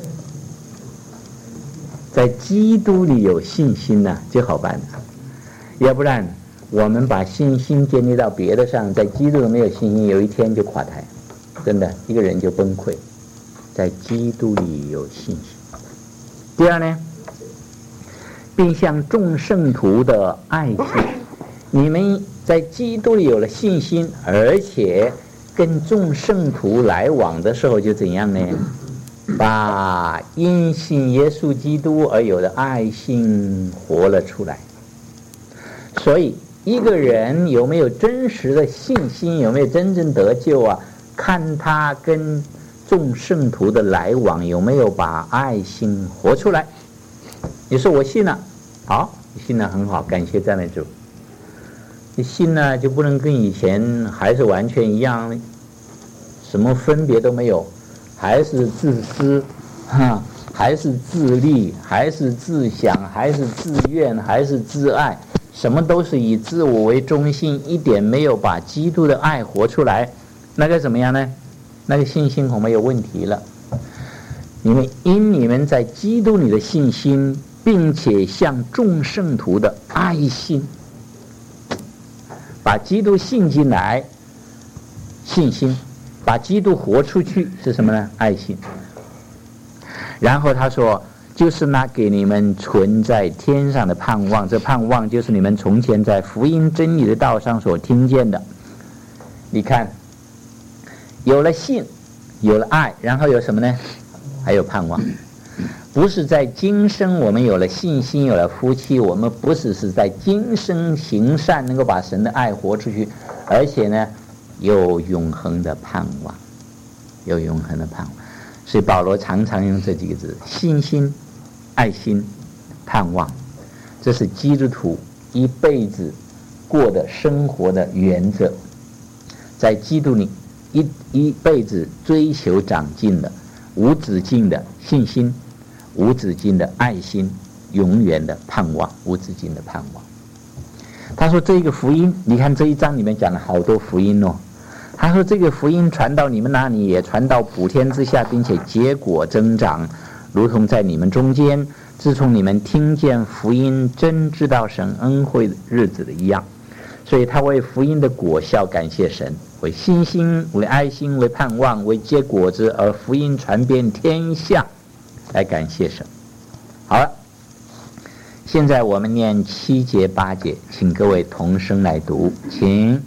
Speaker 1: 在基督里有信心呢、啊，就好办了。要不然我们把信心建立到别的上，在基督里没有信心，有一天就垮台，真的，一个人就崩溃。在基督里有信心。第二呢？”并向众圣徒的爱心，你们在基督里有了信心，而且跟众圣徒来往的时候就怎样呢？把因信耶稣基督而有的爱心活了出来。所以一个人有没有真实的信心，有没有真正得救啊，看他跟众圣徒的来往有没有把爱心活出来。你说我信了，好，你信了很好，感谢赞美主。你信了就不能跟以前还是完全一样，什么分别都没有，还是自私，哈，还是自利，还是自想，还是自愿，还是自爱，什么都是以自我为中心，一点没有把基督的爱活出来，那个怎么样呢？那个信心恐怕有问题了。你们因你们在基督里的信心，并且向众圣徒的爱心，把基督信进来，信心，把基督活出去是什么呢？爱心。然后他说，就是那给你们存在天上的盼望，这盼望就是你们从前在福音真理的道上所听见的。你看，有了信，有了爱，然后有什么呢？还有盼望。不是在今生我们有了信心，有了夫妻，我们不只是在今生行善能够把神的爱活出去，而且呢有永恒的盼望，有永恒的盼望。所以保罗常常用这几个字：信心、爱心、盼望。这是基督徒一辈子过的生活的原则，在基督里一一辈子追求长进的无止境的信心，无止境的爱心，永远的盼望，无止境的盼望。他说这个福音，你看这一章里面讲了好多福音哦。他说这个福音传到你们那里，也传到普天之下，并且结果增长，如同在你们中间，自从你们听见福音，真知道神恩惠的日子的一样。所以他为福音的果效感谢神，为信心，为爱心，为盼望，为结果子，而福音传遍天下，来感谢神。好了，现在我们念七节八节，请各位同声来读，请。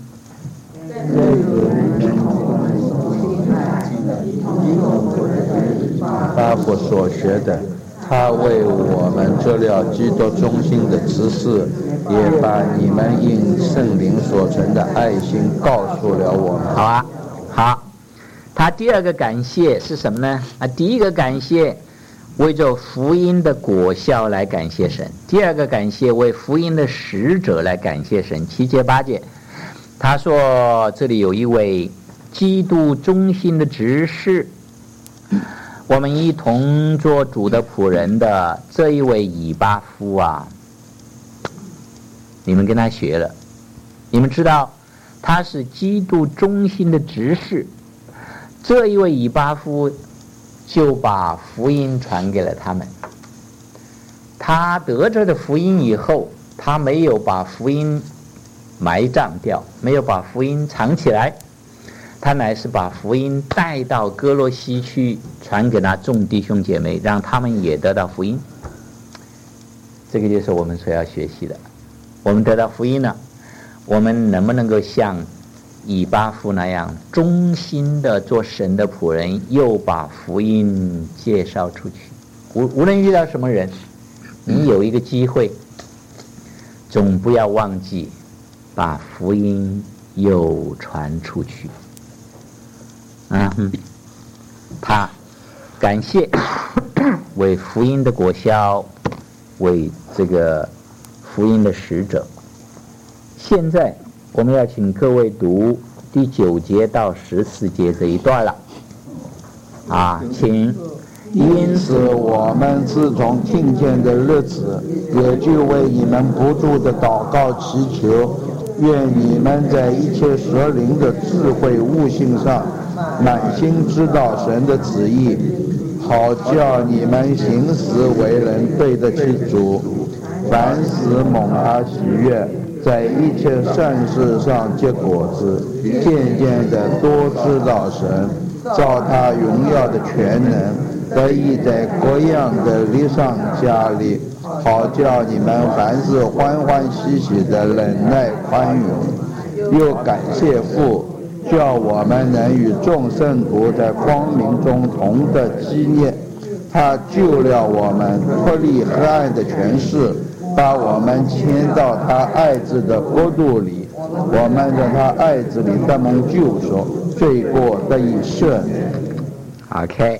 Speaker 7: 巴不所学的，他为我们做了基督中心的指示，也把你们因圣灵所存的爱心告诉了我们。
Speaker 1: 好啊，好。他第二个感谢是什么呢？啊，第一个感谢为着福音的果效来感谢神，第二个感谢为福音的使者来感谢神。七节八节，他说这里有一位基督中心的执事，我们一同做主的仆人的这一位以巴夫啊，你们跟他学了，你们知道他是基督中心的执事，这一位以巴夫就把福音传给了他们。他得着的福音以后，他没有把福音埋葬掉，没有把福音藏起来，他乃是把福音带到哥罗西去，传给那众弟兄姐妹，让他们也得到福音。这个就是我们所要学习的。我们得到福音了，我们能不能够像以巴弗那样忠心的做神的仆人，又把福音介绍出去？无无论遇到什么人，你有一个机会，总不要忘记把福音又传出去。啊，他感谢为福音的果效，为这个福音的使者。现在我们要请各位读第九节到十四节这一段了。啊，请。
Speaker 7: 因此我们自从听见的日子，也就为你们不住的祷告祈求，愿你们在一切蛇灵的智慧悟性上满心知道神的旨意，好叫你们行事为人对得起主，凡事蒙他喜悦，在一切善事上结果子，渐渐的多知道神，照他荣耀的全能，得以在各样的力上加力，好叫你们凡事欢欢喜喜的忍耐宽容。又感谢父，叫我们能与众圣徒在光明中同得基业。他救了我们，脱离黑暗的权势，把我们迁到他爱子的国度里。我们在他爱子里得蒙救赎，罪过得以赦免。
Speaker 1: OK，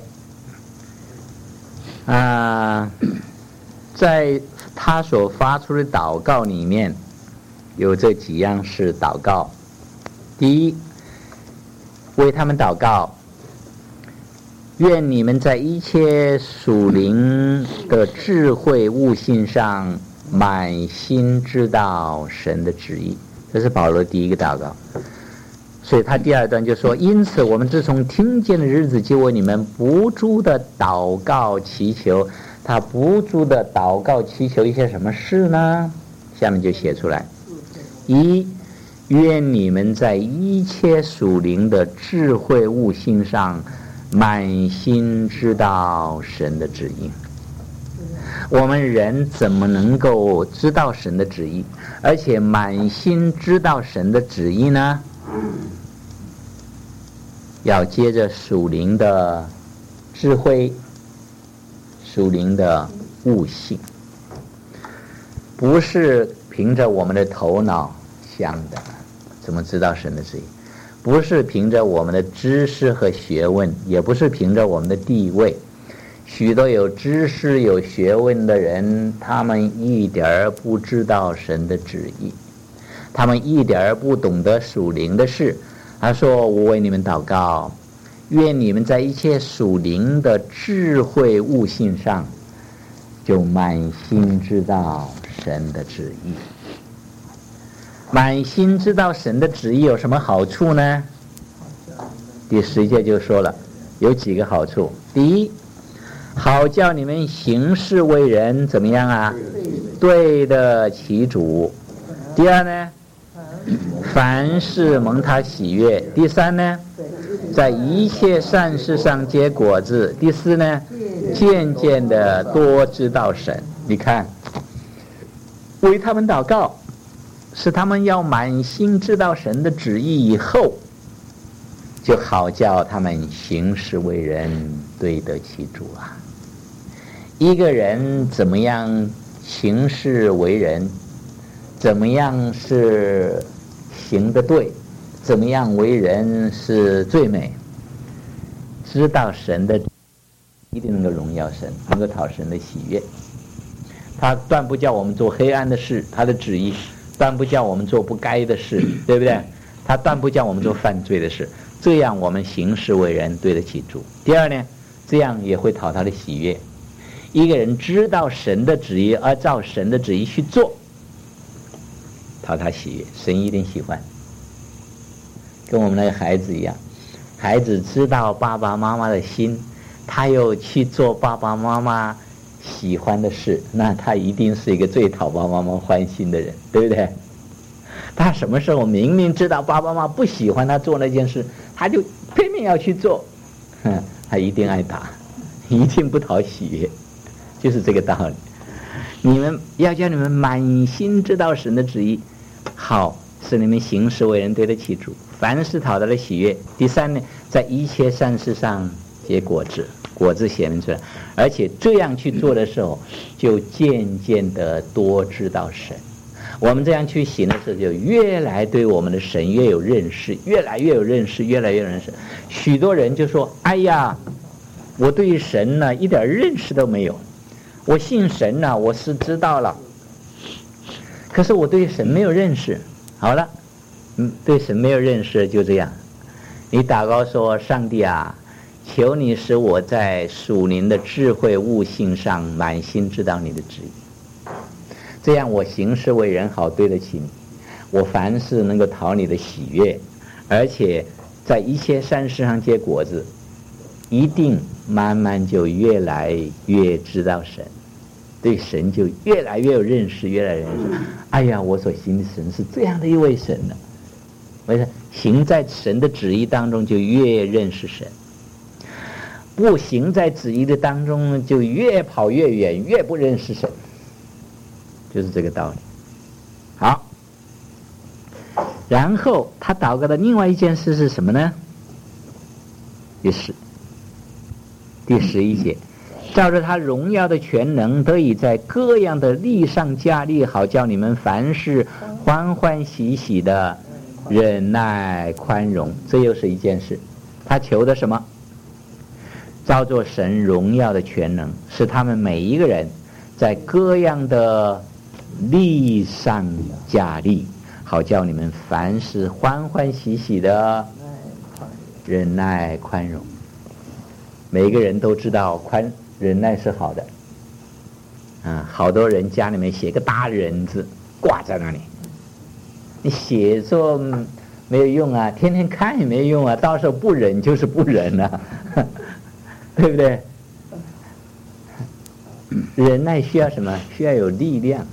Speaker 1: 啊、呃，在他所发出的祷告里面，有这几样是祷告。第一，为他们祷告，愿你们在一切属灵的智慧悟性上满心知道神的旨意。这是保罗第一个祷告。所以他第二段就说，因此我们自从听见的日子，就为你们不住的祷告祈求。他不住的祷告祈求一些什么事呢？下面就写出来：一，愿你们在一切属灵的智慧悟性上满心知道神的旨意。我们人怎么能够知道神的旨意，而且满心知道神的旨意呢？要接着属灵的智慧，属灵的悟性，不是凭着我们的头脑想的，怎么知道神的旨意？不是凭着我们的知识和学问，也不是凭着我们的地位。许多有知识有学问的人，他们一点儿不知道神的旨意，他们一点儿不懂得属灵的事。他说，我为你们祷告，愿你们在一切属灵的智慧悟性上就满心知道神的旨意。满心知道神的旨意有什么好处呢？第十节就说了，有几个好处。第一，好叫你们行事为人怎么样啊？对得起主。第二呢，凡事蒙他喜悦。第三呢，在一切善事上结果子。第四呢，渐渐的多知道神。你看，为他们祷告，是他们要满心知道神的旨意以后，就好叫他们行事为人对得起主啊。一个人怎么样行事为人，怎么样是行得对，怎么样为人是最美，知道神的一定能够荣耀神，能够讨神的喜悦。他断不叫我们做黑暗的事，他的旨意断不叫我们做不该的事，对不对？ 他断不叫我们做犯罪的事，这样我们行事为人对得起主。第二呢，这样也会讨他的喜悦。一个人知道神的旨意，而照神的旨意去做，讨他喜悦，神一定喜欢。跟我们那个孩子一样，孩子知道爸爸妈妈的心，他又去做爸爸妈妈喜欢的事，那他一定是一个最讨爸爸妈妈欢心的人，对不对？他什么时候明明知道爸爸妈妈不喜欢他做那件事，他就拼命要去做，他一定挨打，一定不讨喜悦，就是这个道理。你们要叫你们满心知道神的旨意，好使你们行事为人对得起主，凡事讨他的喜悦。第三呢，在一切善事上结果子，果子显明出来，而且这样去做的时候，就渐渐的多知道神。我们这样去行的时候，就越来对我们的神越有认识，越来越有认识，越来越有认识。许多人就说：哎呀，我对神呢一点认识都没有，我信神呢我是知道了，可是我对神没有认识。好了，嗯，对神没有认识，就这样。你祷告说：上帝啊，求你使我在属灵的智慧悟性上满心知道你的旨意，这样我行事为人好对得起你，我凡事能够讨你的喜悦，而且在一切善事上结果子，一定慢慢就越来越知道神，对神就越来越有认识，越来越认识。哎呀，我所行的神是这样的一位神呢。为什么？行在神的旨意当中就越认识神，不行在旨意的当中就越跑越远，越不认识神，就是这个道理。好，然后他祷告的另外一件事是什么呢？第十第十一节，照着他荣耀的全能，得以在各样的力上加力，好叫你们凡事欢欢喜喜的忍耐宽容。这又是一件事，他求的什么？照着神荣耀的全能，使他们每一个人在各样的力上加力，好叫你们凡事欢欢喜喜的忍耐宽容。每个人都知道宽忍耐是好的，啊，好多人家里面写个大忍字挂在那里，你写作没有用啊，天天看也没有用啊，到时候不忍就是不忍啊，对不对？忍耐需要什么？需要有力量。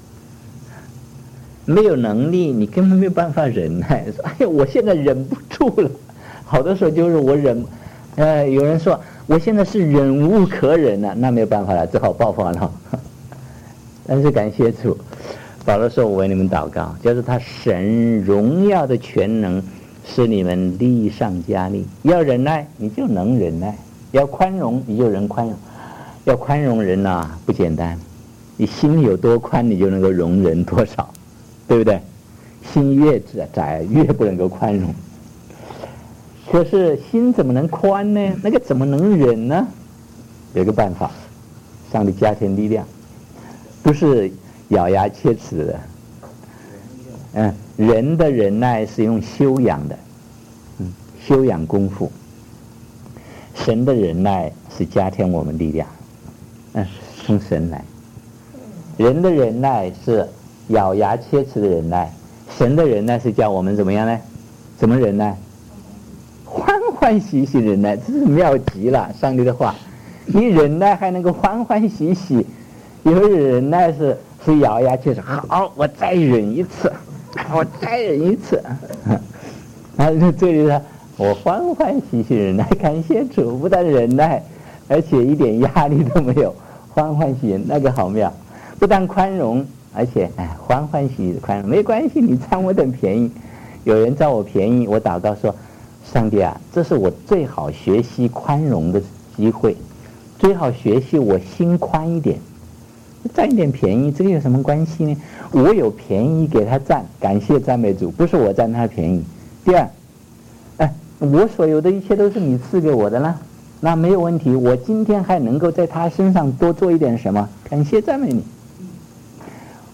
Speaker 1: 没有能力，你根本没有办法忍耐。说：哎呀，我现在忍不住了。好多时候就是我忍，呃，有人说我现在是忍无可忍了，那没有办法了，只好爆发了。但是感谢主，保罗说：我为你们祷告，就是他神荣耀的全能，使你们力上加力。要忍耐，你就能忍耐；要宽容，你就能宽容。要宽容人呐、啊，不简单。你心有多宽，你就能够容忍多少。对不对？心越窄越不能够宽容。可是心怎么能宽呢？那个怎么能忍呢？有个办法，上帝加添力量，不是咬牙切齿的。嗯，人的忍耐是用修养的，嗯，修养功夫。神的忍耐是加添我们力量，嗯，从神来。人的忍耐是咬牙切齿的忍耐，神的忍耐是叫我们怎么样呢？怎么忍耐？欢欢喜喜忍耐，这是妙极了。上帝的话，你忍耐还能够欢欢喜喜，有忍耐是是咬牙切齿。好，我再忍一次，我再忍一次。啊，这里呢，我欢欢喜喜忍耐，感谢主，不但忍耐，而且一点压力都没有，欢欢喜喜，那个好妙。不但宽容。而且，哎，欢欢喜喜的宽容，没关系，你占我点便宜。有人占我便宜，我祷告说：上帝啊，这是我最好学习宽容的机会，最好学习我心宽一点，占一点便宜，这个有什么关系呢？我有便宜给他占，感谢赞美主，不是我占他便宜。第二，哎，我所有的一切都是你赐给我的啦，那没有问题。我今天还能够在他身上多做一点什么，感谢赞美你。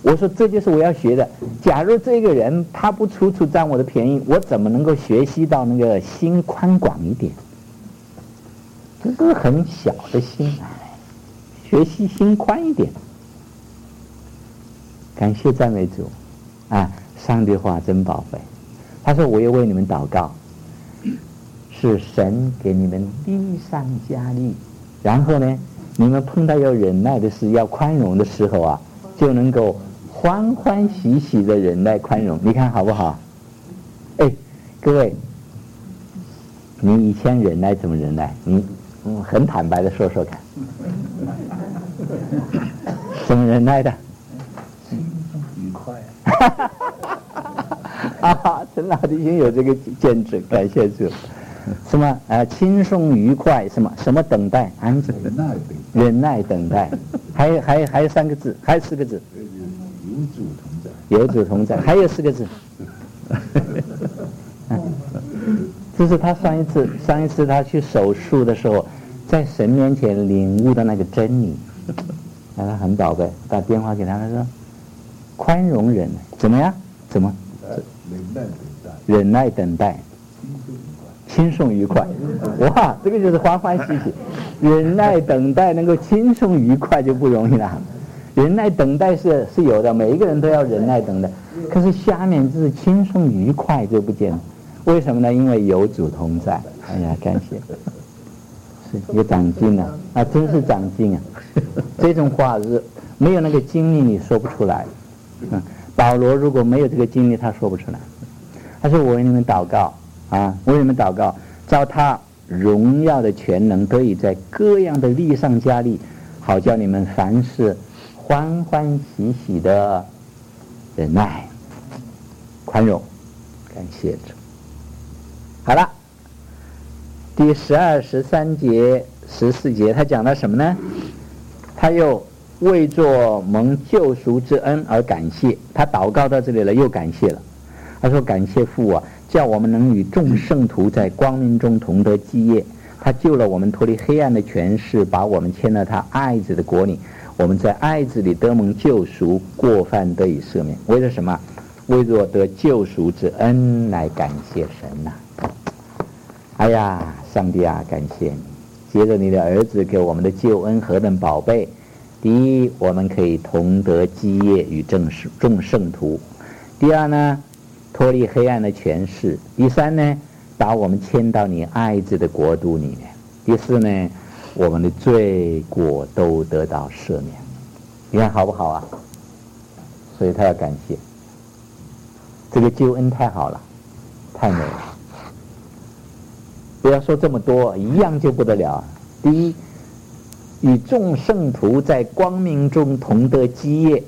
Speaker 1: 我说这就是我要学的。假如这个人他不处处占我的便宜，我怎么能够学习到那个心宽广一点？这是很小的心，学习心宽一点。感谢赞美主啊！上帝话真宝贝。他说我要为你们祷告，是神给你们力上加力，然后呢，你们碰到要忍耐的事、要宽容的时候啊，就能够欢欢喜喜的忍耐宽容。你看好不好？哎，各位，你以前忍耐怎么忍耐？你嗯，很坦白的说说看，怎么忍耐的？
Speaker 2: 愉快
Speaker 1: 啊！陈老弟兄有这个见证，感谢主。什么啊？轻松愉快，什么什么等待，安静，
Speaker 2: 忍耐等
Speaker 1: 忍耐等待，还有还有还有三个字，还有四个字，
Speaker 2: 有主同在，
Speaker 1: 有主同在，还有四个字。这是他上一次上一次他去手术的时候，在神面前领悟的那个真理。他很宝贝，打电话给他，他说宽容忍耐怎么样？怎么？
Speaker 2: 忍耐等待，
Speaker 1: 忍耐等待，轻松愉快。哇，这个就是欢欢喜喜。忍耐等待能够轻松愉快就不容易了。忍耐等待是是有的，每一个人都要忍耐等待。可是下面就是轻松愉快就不见了。为什么呢？因为有主同在。哎呀，感谢，是有长进了啊，真是长进啊！这种话是没有那个经历你说不出来。嗯，保罗如果没有这个经历，他说不出来。他说：“我为你们祷告啊，为你们祷告，照他荣耀的全能，得以在各样的力上加力，好叫你们凡事欢欢喜喜的忍耐、宽容。”感谢主。好了，第十二、十三节、十四节，他讲到什么呢？他又为做蒙救赎之恩而感谢。他祷告到这里了，又感谢了。他说：“感谢父啊，叫我们能与众圣徒在光明中同得基业。他救了我们脱离黑暗的权势，把我们迁到他爱子的国里。我们在爱子里得蒙救赎，过犯得以赦免。为了什么？为着得救赎之恩来感谢神呐、啊！哎呀，上帝啊，感谢你！接着你的儿子给我们的救恩何等宝贝！第一，我们可以同得基业与众众圣徒；第二呢，脱离黑暗的权势；第三呢，把我们迁到你爱子的国度里面；第四呢，我们的罪过都得到赦免。你看好不好啊？所以他要感谢，这个救恩太好了，太美了。不要说这么多，一样就不得了。第一，与众圣徒在光明中同得基业。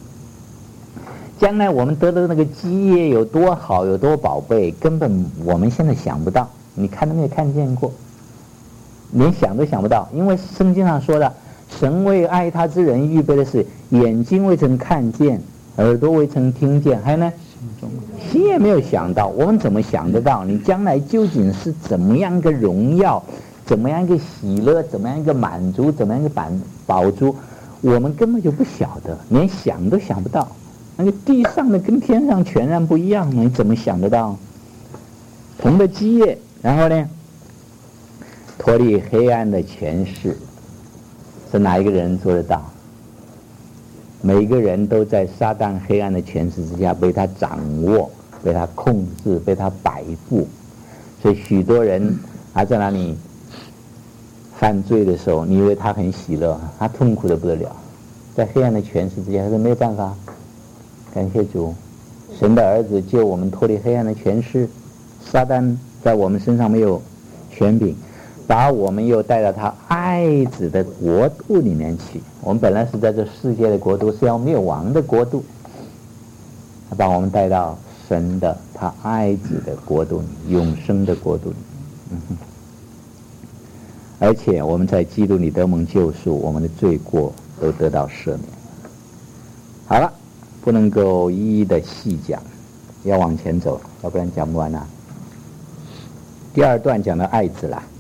Speaker 1: 将来我们得的那个基业有多好，有多宝贝，根本我们现在想不到。你看都没有看见过，连想都想不到。因为圣经上说的，神为爱他之人预备的是眼睛未曾看见，耳朵未曾听见，还有呢，心也没有想到。我们怎么想得到你将来究竟是怎么样一个荣耀，怎么样一个喜乐，怎么样一个满足，怎么样一个饱足，我们根本就不晓得，连想都想不到。那个地上的跟天上全然不一样，你怎么想得到？同的基业，然后呢，脱离黑暗的权势，是哪一个人做得到？每个人都在撒旦黑暗的权势之下被他掌握，被他控制，被他摆布。所以许多人还在那里犯罪的时候，你以为他很喜乐，他痛苦的不得了。在黑暗的权势之下，他说没有办法。感谢主，神的儿子救我们脱离黑暗的权势，撒旦在我们身上没有权柄，把我们又带到他爱子的国度里面去。我们本来是在这世界的国度，是要灭亡的国度，他把我们带到神的他爱子的国度里，永生的国度里。嗯哼，而且我们在基督里得蒙救赎，我们的罪过都得到赦免。好了，不能够一一的细讲，要往前走，要不然讲不完啊。第二段讲到爱子了，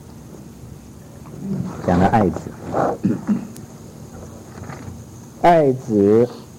Speaker 1: 讲到爱子，爱子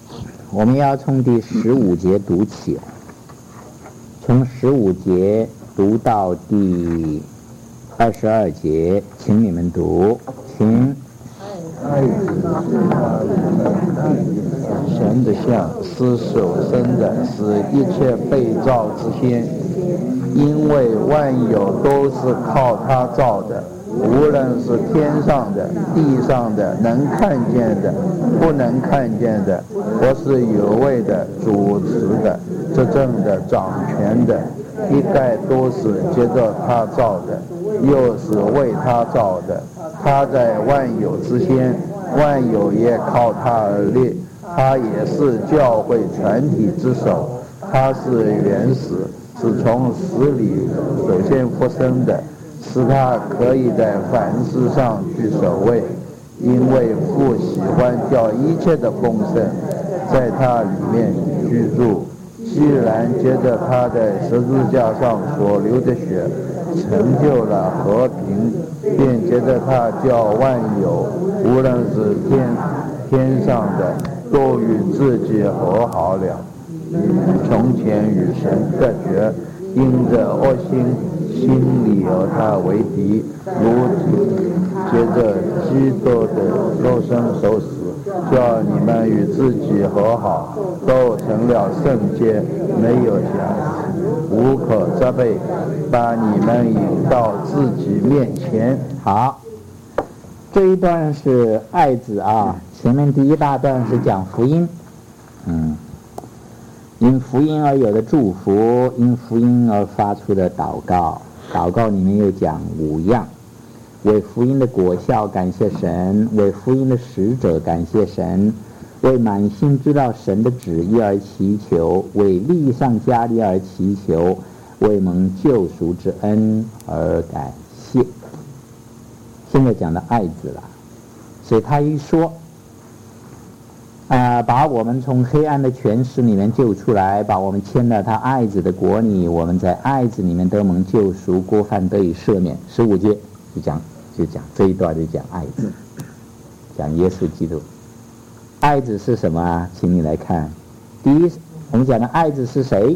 Speaker 1: 我们要从第十五节读起，从十五节读到第二十二节，请你们读，请。
Speaker 7: 爱子是他神的像，是首生的，是一切被造之先，因为万有都是靠他造的，无论是天上的、地上的，能看见的、不能看见的，或是有位的、主持的、执政的、掌权的，一概都是接着他造的，又是为他造的。他在万有之先，万有也靠他而立，他也是教会全体之首，他是原始，是从死里首先复生的，使他可以在凡事上去守卫，因为父喜欢叫一切的丰盛在他里面居住。既然接着他在十字架上所流的血成就了和平，便接着他叫万有，无论是天天上的，都与自己和好了。从前与神隔绝，因着恶心，心里和他为敌，如接着基督的肉身受死，叫你们与自己和好，都成了圣洁，没有瑕疵，无可责备，把你们引到自己面前。
Speaker 1: 好，这一段是爱子啊，前面第一大段是讲福音，嗯，因福音而有的祝福，因福音而发出的祷告，祷告里面又讲五样：为福音的果效感谢神，为福音的使者感谢神，为满心知道神的旨意而祈求，为力上加力而祈求，为蒙救赎之恩而感谢。现在讲到爱子了，所以他一说啊、呃，把我们从黑暗的权势里面救出来，把我们迁到他爱子的国里，我们在爱子里面得蒙救赎，过犯得以赦免。十五节就讲就讲这一段就讲爱子，讲耶稣基督。爱子是什么啊？请你来看。第一，我们讲的爱子是谁？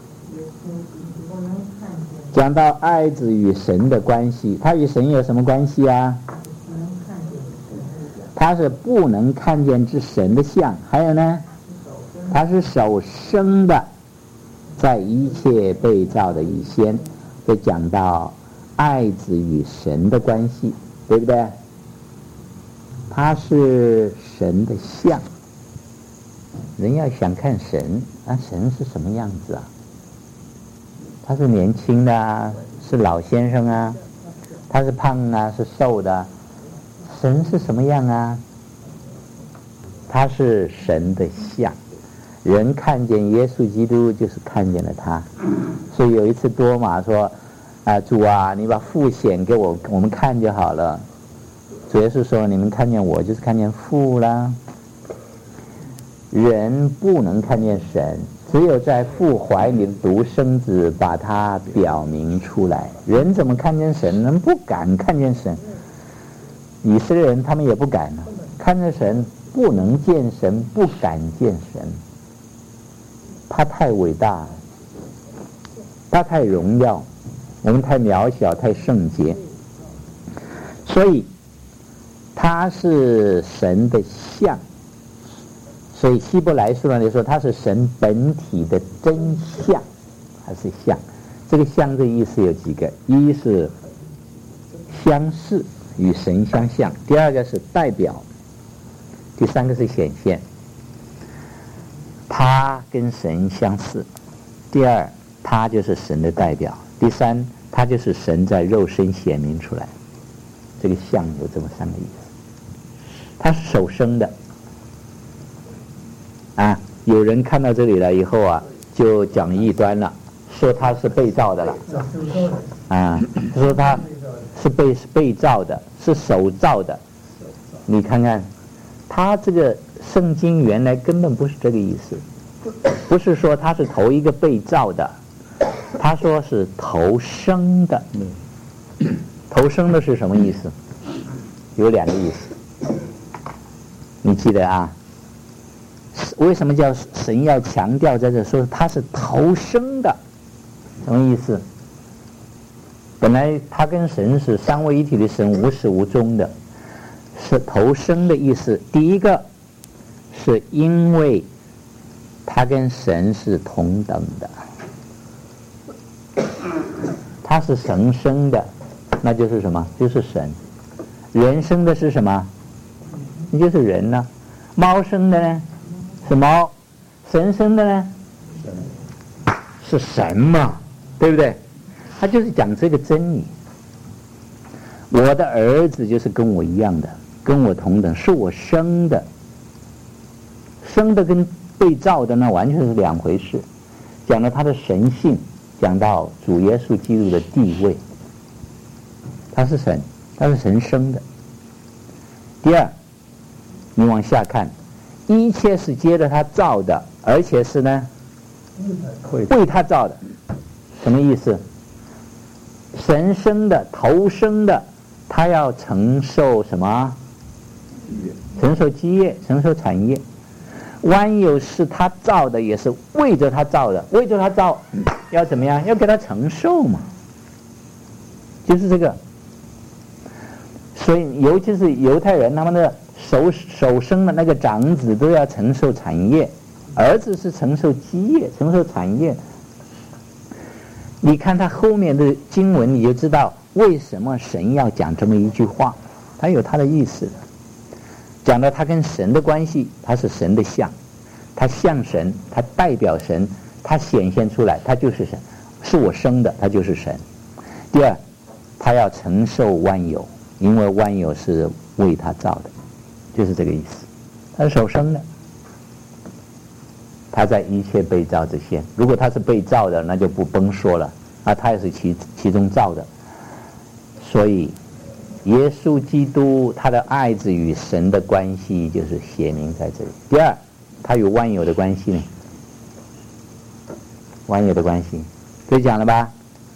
Speaker 1: 讲到爱子与神的关系，他与神有什么关系啊？他是不能看见之神的像，还有呢，他是首生的，在一切被造的以先，就讲到爱子与神的关系，对不对？他是神的像，人要想看神啊，神是什么样子啊？他是年轻的啊，是老先生啊，他是胖啊，是瘦的啊，神是什么样啊？他是神的像，人看见耶稣基督就是看见了他。所以有一次多马说啊，主啊，你把父显给我，我们看就好了。主耶稣说，你们看见我就是看见父啦。人不能看见神，只有在父怀里的独生子把它表明出来。人怎么看见神呢？不敢看见神。以色列人他们也不敢呢，看见神不能见神，不敢见神。他太伟大，他太荣耀，我们太渺小，太圣洁。所以他是神的像。所以希伯来书上来说，它是神本体的真相，还是像。这个像的意思有几个：一是相似，与神相像；第二个是代表；第三个是显现。他跟神相似；第二，他就是神的代表；第三，他就是神在肉身显明出来。这个像有这么三个意思。他是首生的。啊，有人看到这里了以后啊，就讲异端了，说他是被造的了。啊，说他是被被造的，是手造的。你看看，他这个圣经原来根本不是这个意思，不是说他是头一个被造的，他说是头生的。头生的是什么意思？有两个意思，你记得啊？ 为什么叫神要强调在这说他是头生的？什么意思？本来他跟神是三位一体的神，无始无终的，是头生的意思。第一个是因为他跟神是同等的，他是神生的，那就是什么？就是神。人生的是什么？那就是人呢、啊。猫生的呢是猫，神生的呢是神嘛，对不对？他就是讲这个真理。我的儿子就是跟我一样的，跟我同等，是我生的。生的跟被造的那完全是两回事。讲到他的神性，讲到主耶稣基督的地位，他是神，他是神生的。第二，你往下看，一切是接着他造的，而且是呢为他造的。什么意思？神生的头生的，他要承受什么？承受基业，承受产业。万有是他造的，也是为着他造的，为着他造要怎么样？要给他承受嘛，就是这个。所以尤其是犹太人，他们的首首生的那个长子都要承受产业，儿子是承受基业，承受产业。你看他后面的经文，你就知道为什么神要讲这么一句话，他有他的意思。讲到他跟神的关系，他是神的像，他像神，他代表神，他显现出来，他就是神，是我生的，他就是神。第二，他要承受万有，因为万有是为他造的，就是这个意思。他是首生的，他在一切被造之先。如果他是被造的，那就不甭说了啊，他也是其其中造的。所以耶稣基督他的爱子与神的关系就是写明在这里。第二，他与万有的关系呢？万有的关系可以讲了吧？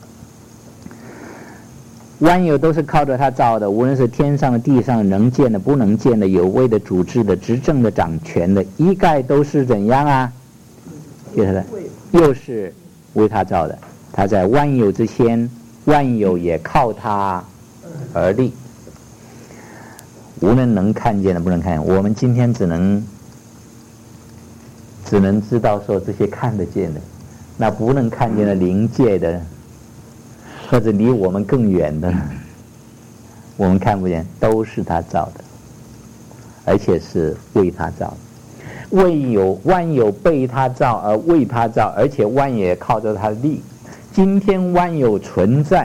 Speaker 1: 万有都是靠着他造的，无论是天上的地上的，能见的不能见的，有位的主治的执政的掌权的，一概都是怎样啊？就是又是为他造的，他在万有之先，万有也靠他而立。无论能看见的不能看见，我们今天只能只能知道说这些看得见的，那不能看见的灵界的，或者离我们更远的，我们看不见，都是他造的，而且是为他造的。为有万有被他造而为他造，而且万有也靠着他立。今天万有存在，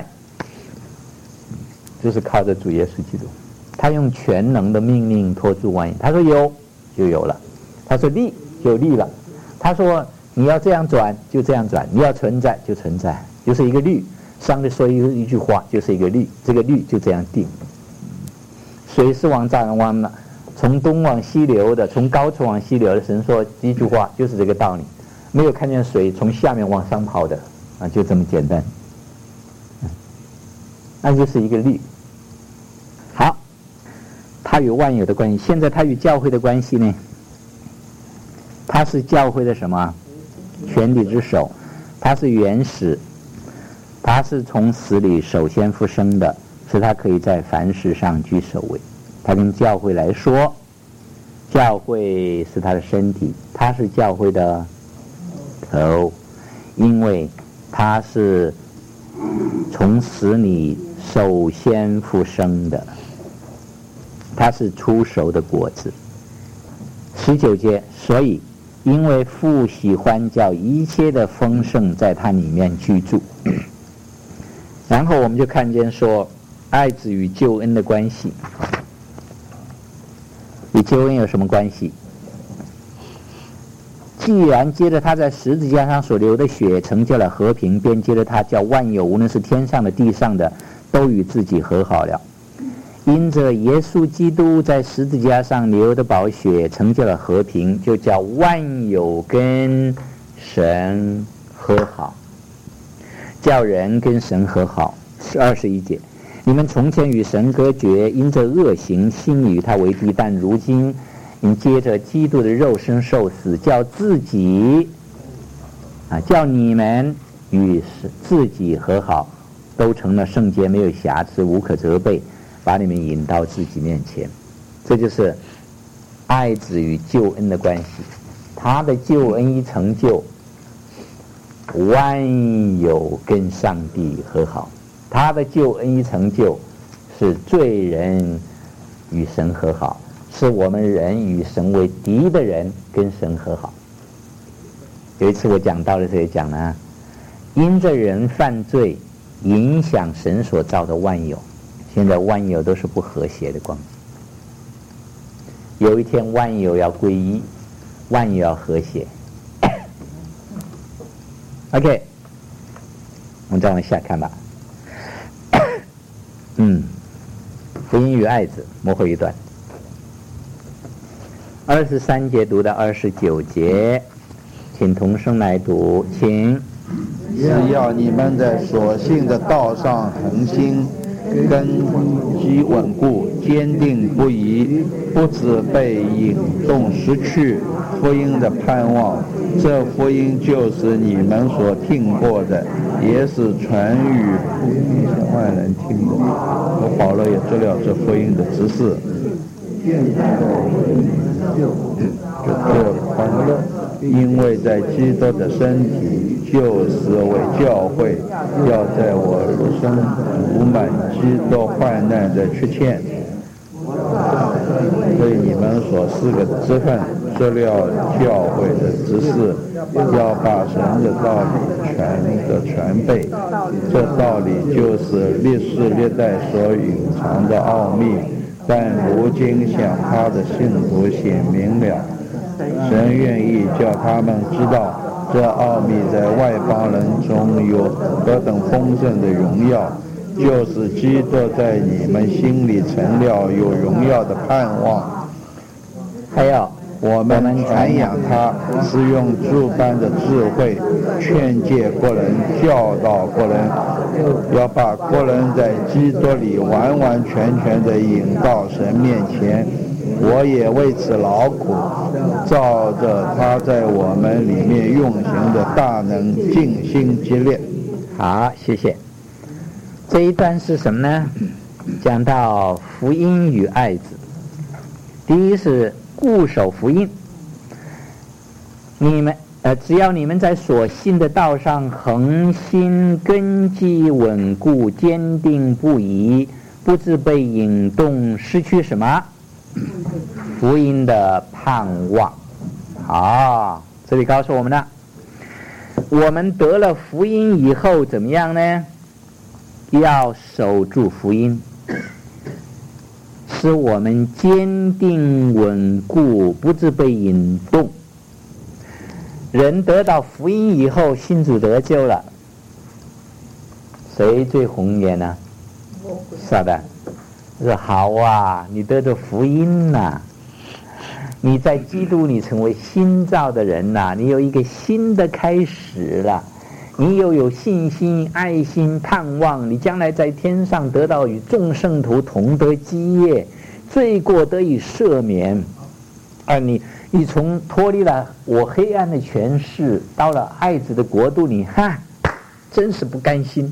Speaker 1: 就是靠着主耶稣基督。他用全能的命令托住万有，他说有就有了，他说立就立了，他说你要这样转就这样转，你要存在就存在，就是一个律。上帝说一一句话就是一个律，这个律就这样定。水是往这样弯的，从东往西流的，从高处往西流的，神说一句话就是这个道理。没有看见水从下面往上跑的啊，就这么简单，那就是一个律。好，他与万有的关系，现在他与教会的关系呢？他是教会的什么？权力之首，他是原始，他是从死里首先复生的，使他可以在凡事上居首位。他跟教会来说，教会是他的身体，他是教会的头，因为他是从死里首先复生的，他是初熟的果子。十九节，所以因为父喜欢叫一切的丰盛在他里面居住。然后我们就看见说爱子与救恩的关系。与救恩有什么关系？既然接着他在十字架上所流的血成就了和平，便接着他叫万有，无论是天上的地上的，都与自己和好了。因着耶稣基督在十字架上流的宝血成就了和平，就叫万有跟神和好，叫人跟神和好。是二十一节，你们从前与神隔绝，因着恶行心里与他为敌，但如今你接着基督的肉身受死，叫自己啊，叫你们与自己和好，都成了圣洁，没有瑕疵，无可责备，把你们引到自己面前。这就是爱子与救恩的关系。他的救恩一成就，万有跟上帝和好；他的救恩一成就，是罪人与神和好，是我们人与神为敌的人跟神和好。有一次我讲到的时候讲了，因着人犯罪影响神所造的万有，现在万有都是不和谐的光景。有一天万有要归一，万有要和谐。OK， 我们再往下看吧。嗯，福音与爱子，模糊一段。二十三节读到二十九节，请同声来读，请。
Speaker 7: 只要你们在所信的道上恒心，根基稳固，坚定不移，不只被引动失去福音的盼望。这福音就是你们所听过的，也是传与向外人听的。我保罗也做了这福音的指示。就这欢乐，因为在基督的身体就是为教会，要在我生补满基督患难的缺欠。所以你们所四个支分做了教会的指示，要把神的道理全的全备。这道理就是历世历代所隐藏的奥秘，但如今向他的信徒显明了。神愿意叫他们知道，这奥秘在外邦人中有何等丰盛的荣耀，就是基督在你们心里成了有荣耀的盼望。
Speaker 1: 还有
Speaker 7: 我们传扬他，是用诸般的智慧劝诫各人，教导各人，要把各人在基督里完完全全的引到神面前。我也为此劳苦，照着他在我们里面用行的大能，尽心竭力。
Speaker 1: 好，谢谢。这一段是什么呢？讲到福音与爱子。第一是固守福音，你们呃，只要你们在所信的道上恒心，根基稳固，坚定不移，不致被引动，失去什么？福音的盼望。好，这里告诉我们了，我们得了福音以后怎么样呢？要守住福音，使我们坚定稳固，不致被引动。人得到福音以后，信主得救了，谁最红颜呢？撒旦。说好啊，你得着福音呐、啊，你在基督里成为新造的人呐、啊，你有一个新的开始了，你又有信心、爱心、盼望，你将来在天上得到与众圣徒同得基业，罪过得以赦免，而你你从脱离了我黑暗的权势，到了爱子的国度里，哈，真是不甘心，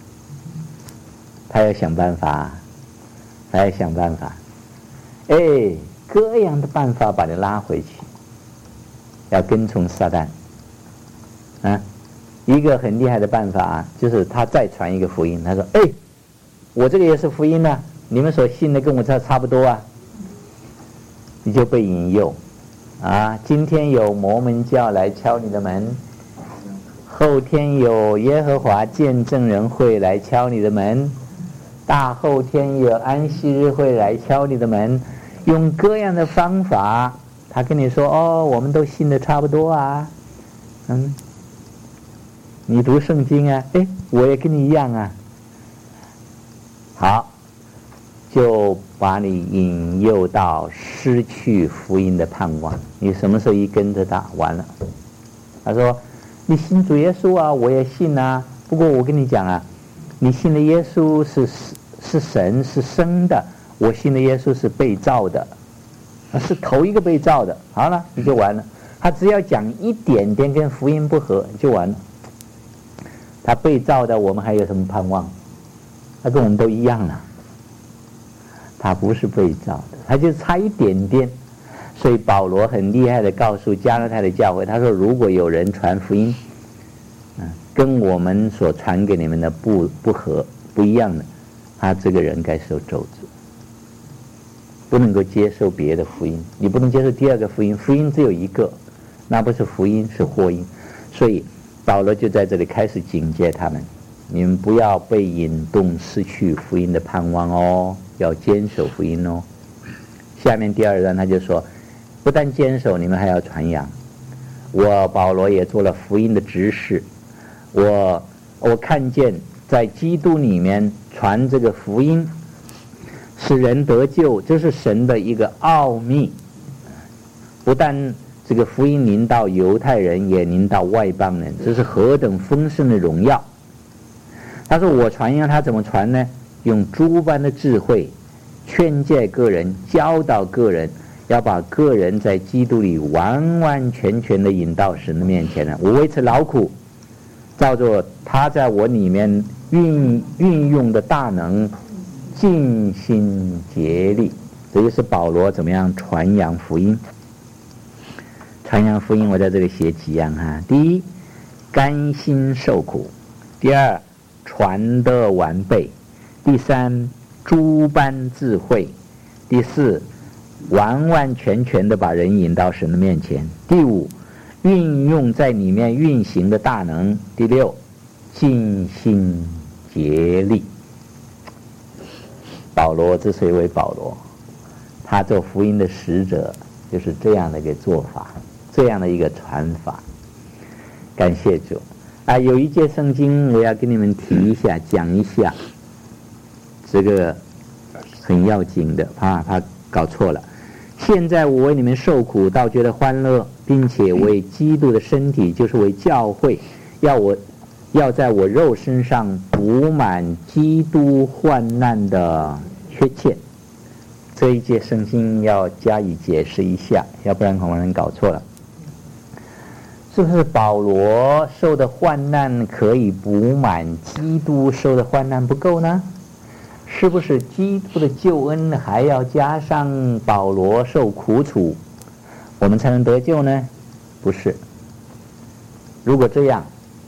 Speaker 1: 他要想办法。来想办法，哎，各样的办法把你拉回去，要跟从撒旦。啊，一个很厉害的办法啊，就是他再传一个福音，他说：“哎，我这个也是福音啊，你们所信的跟我这差不多啊。”你就被引诱，啊，今天有摩门教来敲你的门，后天有耶和华见证人会来敲你的门。大后天有安息日会来敲你的门，用各样的方法，他跟你说：“哦，我们都信的差不多啊，嗯，你读圣经啊，哎，我也跟你一样啊。”好，就把你引诱到失去福音的盼望。你什么时候一跟着他，完了。他说：“你信主耶稣啊，我也信啊，不过我跟你讲啊。”你信的耶稣是是神是生的，我信的耶稣是被造的， 是头一个被造的，好了，你就完了。他只要讲一点点跟福音不合就完了。他被造的，我们还有什么盼望？他跟我们都一样了。他不是被造的，他就差一点点。所以保罗很厉害的告诉加拉太的教会，他说如果有人传福音，嗯，跟我们所传给你们的不不合不一样的，他这个人该受咒诅，不能够接受别的福音，你不能接受第二个福音，福音只有一个，那不是福音，是祸音。所以保罗就在这里开始警戒他们，你们不要被引动失去福音的盼望哦，要坚守福音哦。下面第二段他就说，不但坚守，你们还要传扬。我保罗也做了福音的执事，我我看见在基督里面传这个福音，使人得救，这是神的一个奥秘。不但这个福音临到犹太人，也临到外邦人，这是何等丰盛的荣耀。他说我传扬，他怎么传呢？用诸般的智慧劝诫个人，教导个人，要把个人在基督里完完全全的引到神的面前了。我为此劳苦，照着他在我里面运运用的大能，尽心竭力。这就是保罗怎么样传扬福音。传扬福音，我在这里写几样哈。第一，甘心受苦；第二，传得完备；第三，诸般智慧；第四，完完全全的把人引到神的面前；第五，运用在里面运行的大能；第六，尽心竭力。保罗之所以为保罗，他做福音的使者就是这样的一个做法，这样的一个传法。感谢主啊！有一节圣经我要跟你们提一下，讲一下，这个很要紧的，怕怕搞错了。现在我为你们受苦，倒觉得欢乐，并且为基督的身体，就是为教会，要我要在我肉身上补满基督患难的缺欠。这一节圣经要加以解释一下，要不然恐怕人搞错了。是不是保罗受的患难可以补满基督受的患难不够呢？是不是基督的救恩还要加上保罗受苦楚，我们才能得救呢？不是。如果这样，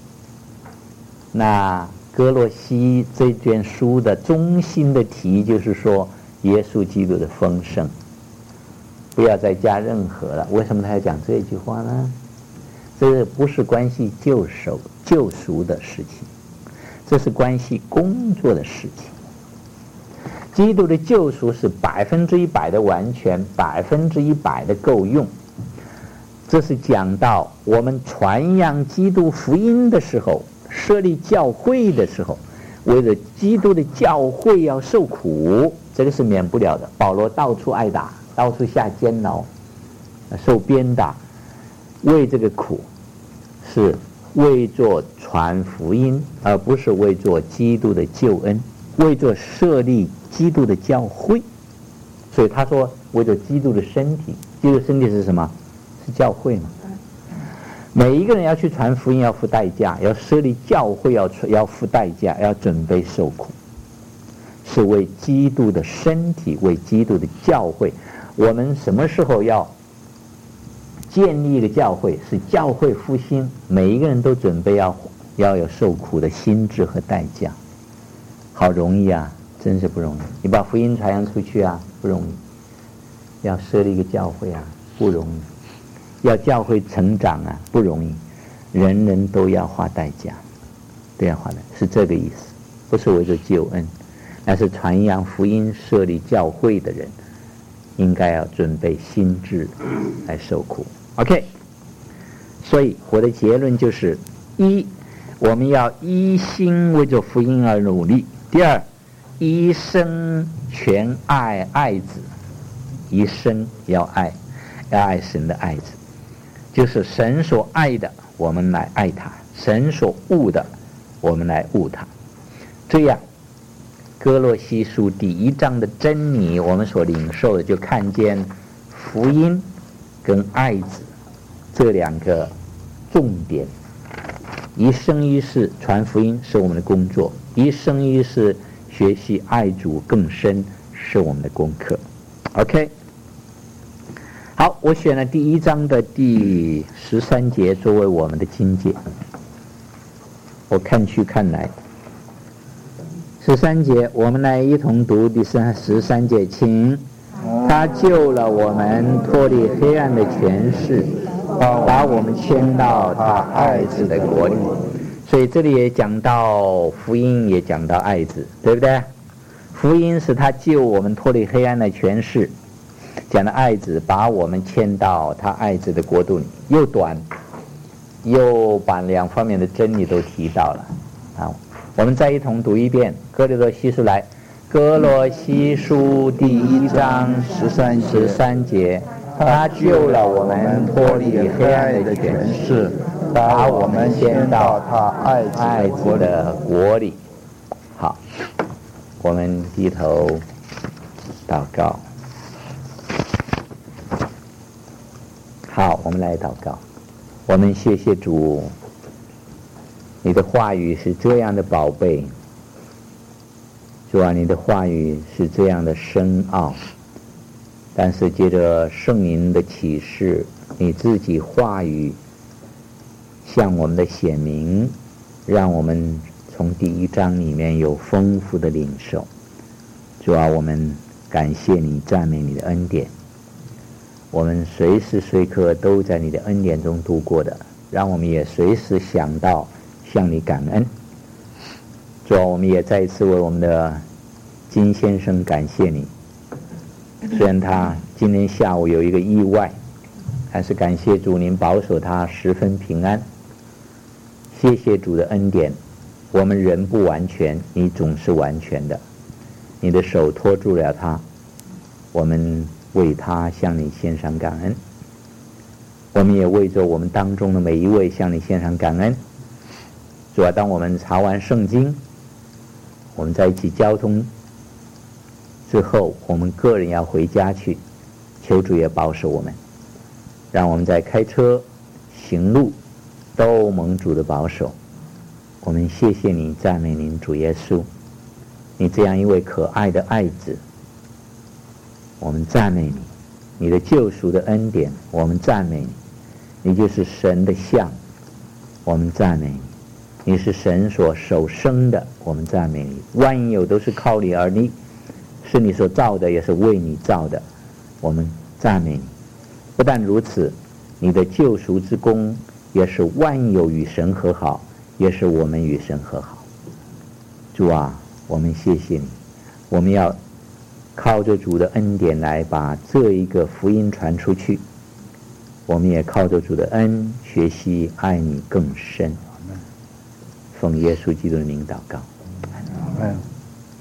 Speaker 1: 那哥罗西这卷书的中心的题就是说耶稣基督的丰盛，不要再加任何了。为什么他要讲这句话呢？这不是关系救赎救赎的事情，这是关系工作的事情。基督的救赎是百分之一百的完全，百分之一百的够用。这是讲到我们传扬基督福音的时候，设立教会的时候，为了基督的教会要受苦，这个是免不了的。保罗到处挨打，到处下监牢，受鞭打，为这个苦是为做传福音，而不是为做基督的救恩，为做设立基督的教会。所以他说为做基督的身体，基督的身体是什么？是教会嘛。每一个人要去传福音要付代价，要设立教会要要付代价，要准备受苦，是为基督的身体，为基督的教会。我们什么时候要建立一个教会？是教会复兴，每一个人都准备要要有受苦的心智和代价。好容易啊，真是不容易。你把福音传扬出去啊，不容易；要设立一个教会啊，不容易；要教会成长啊，不容易。人人都要花代价，都要花的，是这个意思，不是为了救恩，那是传扬福音、设立教会的人应该要准备心智来受苦。OK， 所以我的结论就是：一，我们要一心为着福音而努力；第二，一生全爱爱子，一生要爱，要爱神的爱子，就是神所爱的，我们来爱他；神所恶的，我们来恶他。这样，哥罗西书第一章的真理，我们所领受的，就看见福音跟爱子这两个重点，一生一世传福音是我们的工作，一生一世学习爱主更深是我们的功课。 OK， 好，我选了第一章的第十三节作为我们的经节，我看去看来十三节，我们来一同读第十三节，请。他救了我们脱离黑暗的权势，把我们迁到他爱子的国里。所以这里也讲到福音，也讲到爱子，对不对？福音是他救我们脱离黑暗的权势，讲的爱子把我们迁到他爱子的国度里，又短又把两方面的真理都提到了。好，我们再一同读一遍哥林多西书来。哥罗西书第一章十三十三节，他救了我们脱离黑暗的权势，把我们迁到他爱子的国里。好，我们低头祷告。好，我们来祷告。我们谢谢主，你的话语是这样的宝贝。主啊，你的话语是这样的深奥，但是借着圣灵的启示，你自己话语向我们的显明，让我们从第一章里面有丰富的领受。主啊，我们感谢你，赞美你的恩典，我们随时随刻都在你的恩典中度过的，让我们也随时想到向你感恩。主啊，我们也再一次为我们的金先生感谢你。虽然他今天下午有一个意外，还是感谢主您保守他十分平安。谢谢主的恩典，我们人不完全，你总是完全的，你的手托住了他，我们为他向你献上感恩。我们也为着我们当中的每一位向你献上感恩。主啊，当我们查完圣经，我们在一起交通之后，我们个人要回家去，求主也保守我们，让我们在开车行路都蒙主的保守。我们谢谢你，赞美您主耶稣，你这样一位可爱的爱子，我们赞美你，你的救赎的恩典，我们赞美你，你就是神的像，我们赞美你，你是神所首生的，我们赞美你，万有都是靠你而立，是你所造的，也是为你造的，我们赞美你。不但如此，你的救赎之功也是万有与神和好，也是我们与神和好。主啊，我们谢谢你，我们要靠着主的恩典来把这一个福音传出去，我们也靠着主的恩学习爱你更深。奉耶稣基督的名祷告。
Speaker 7: 阿们。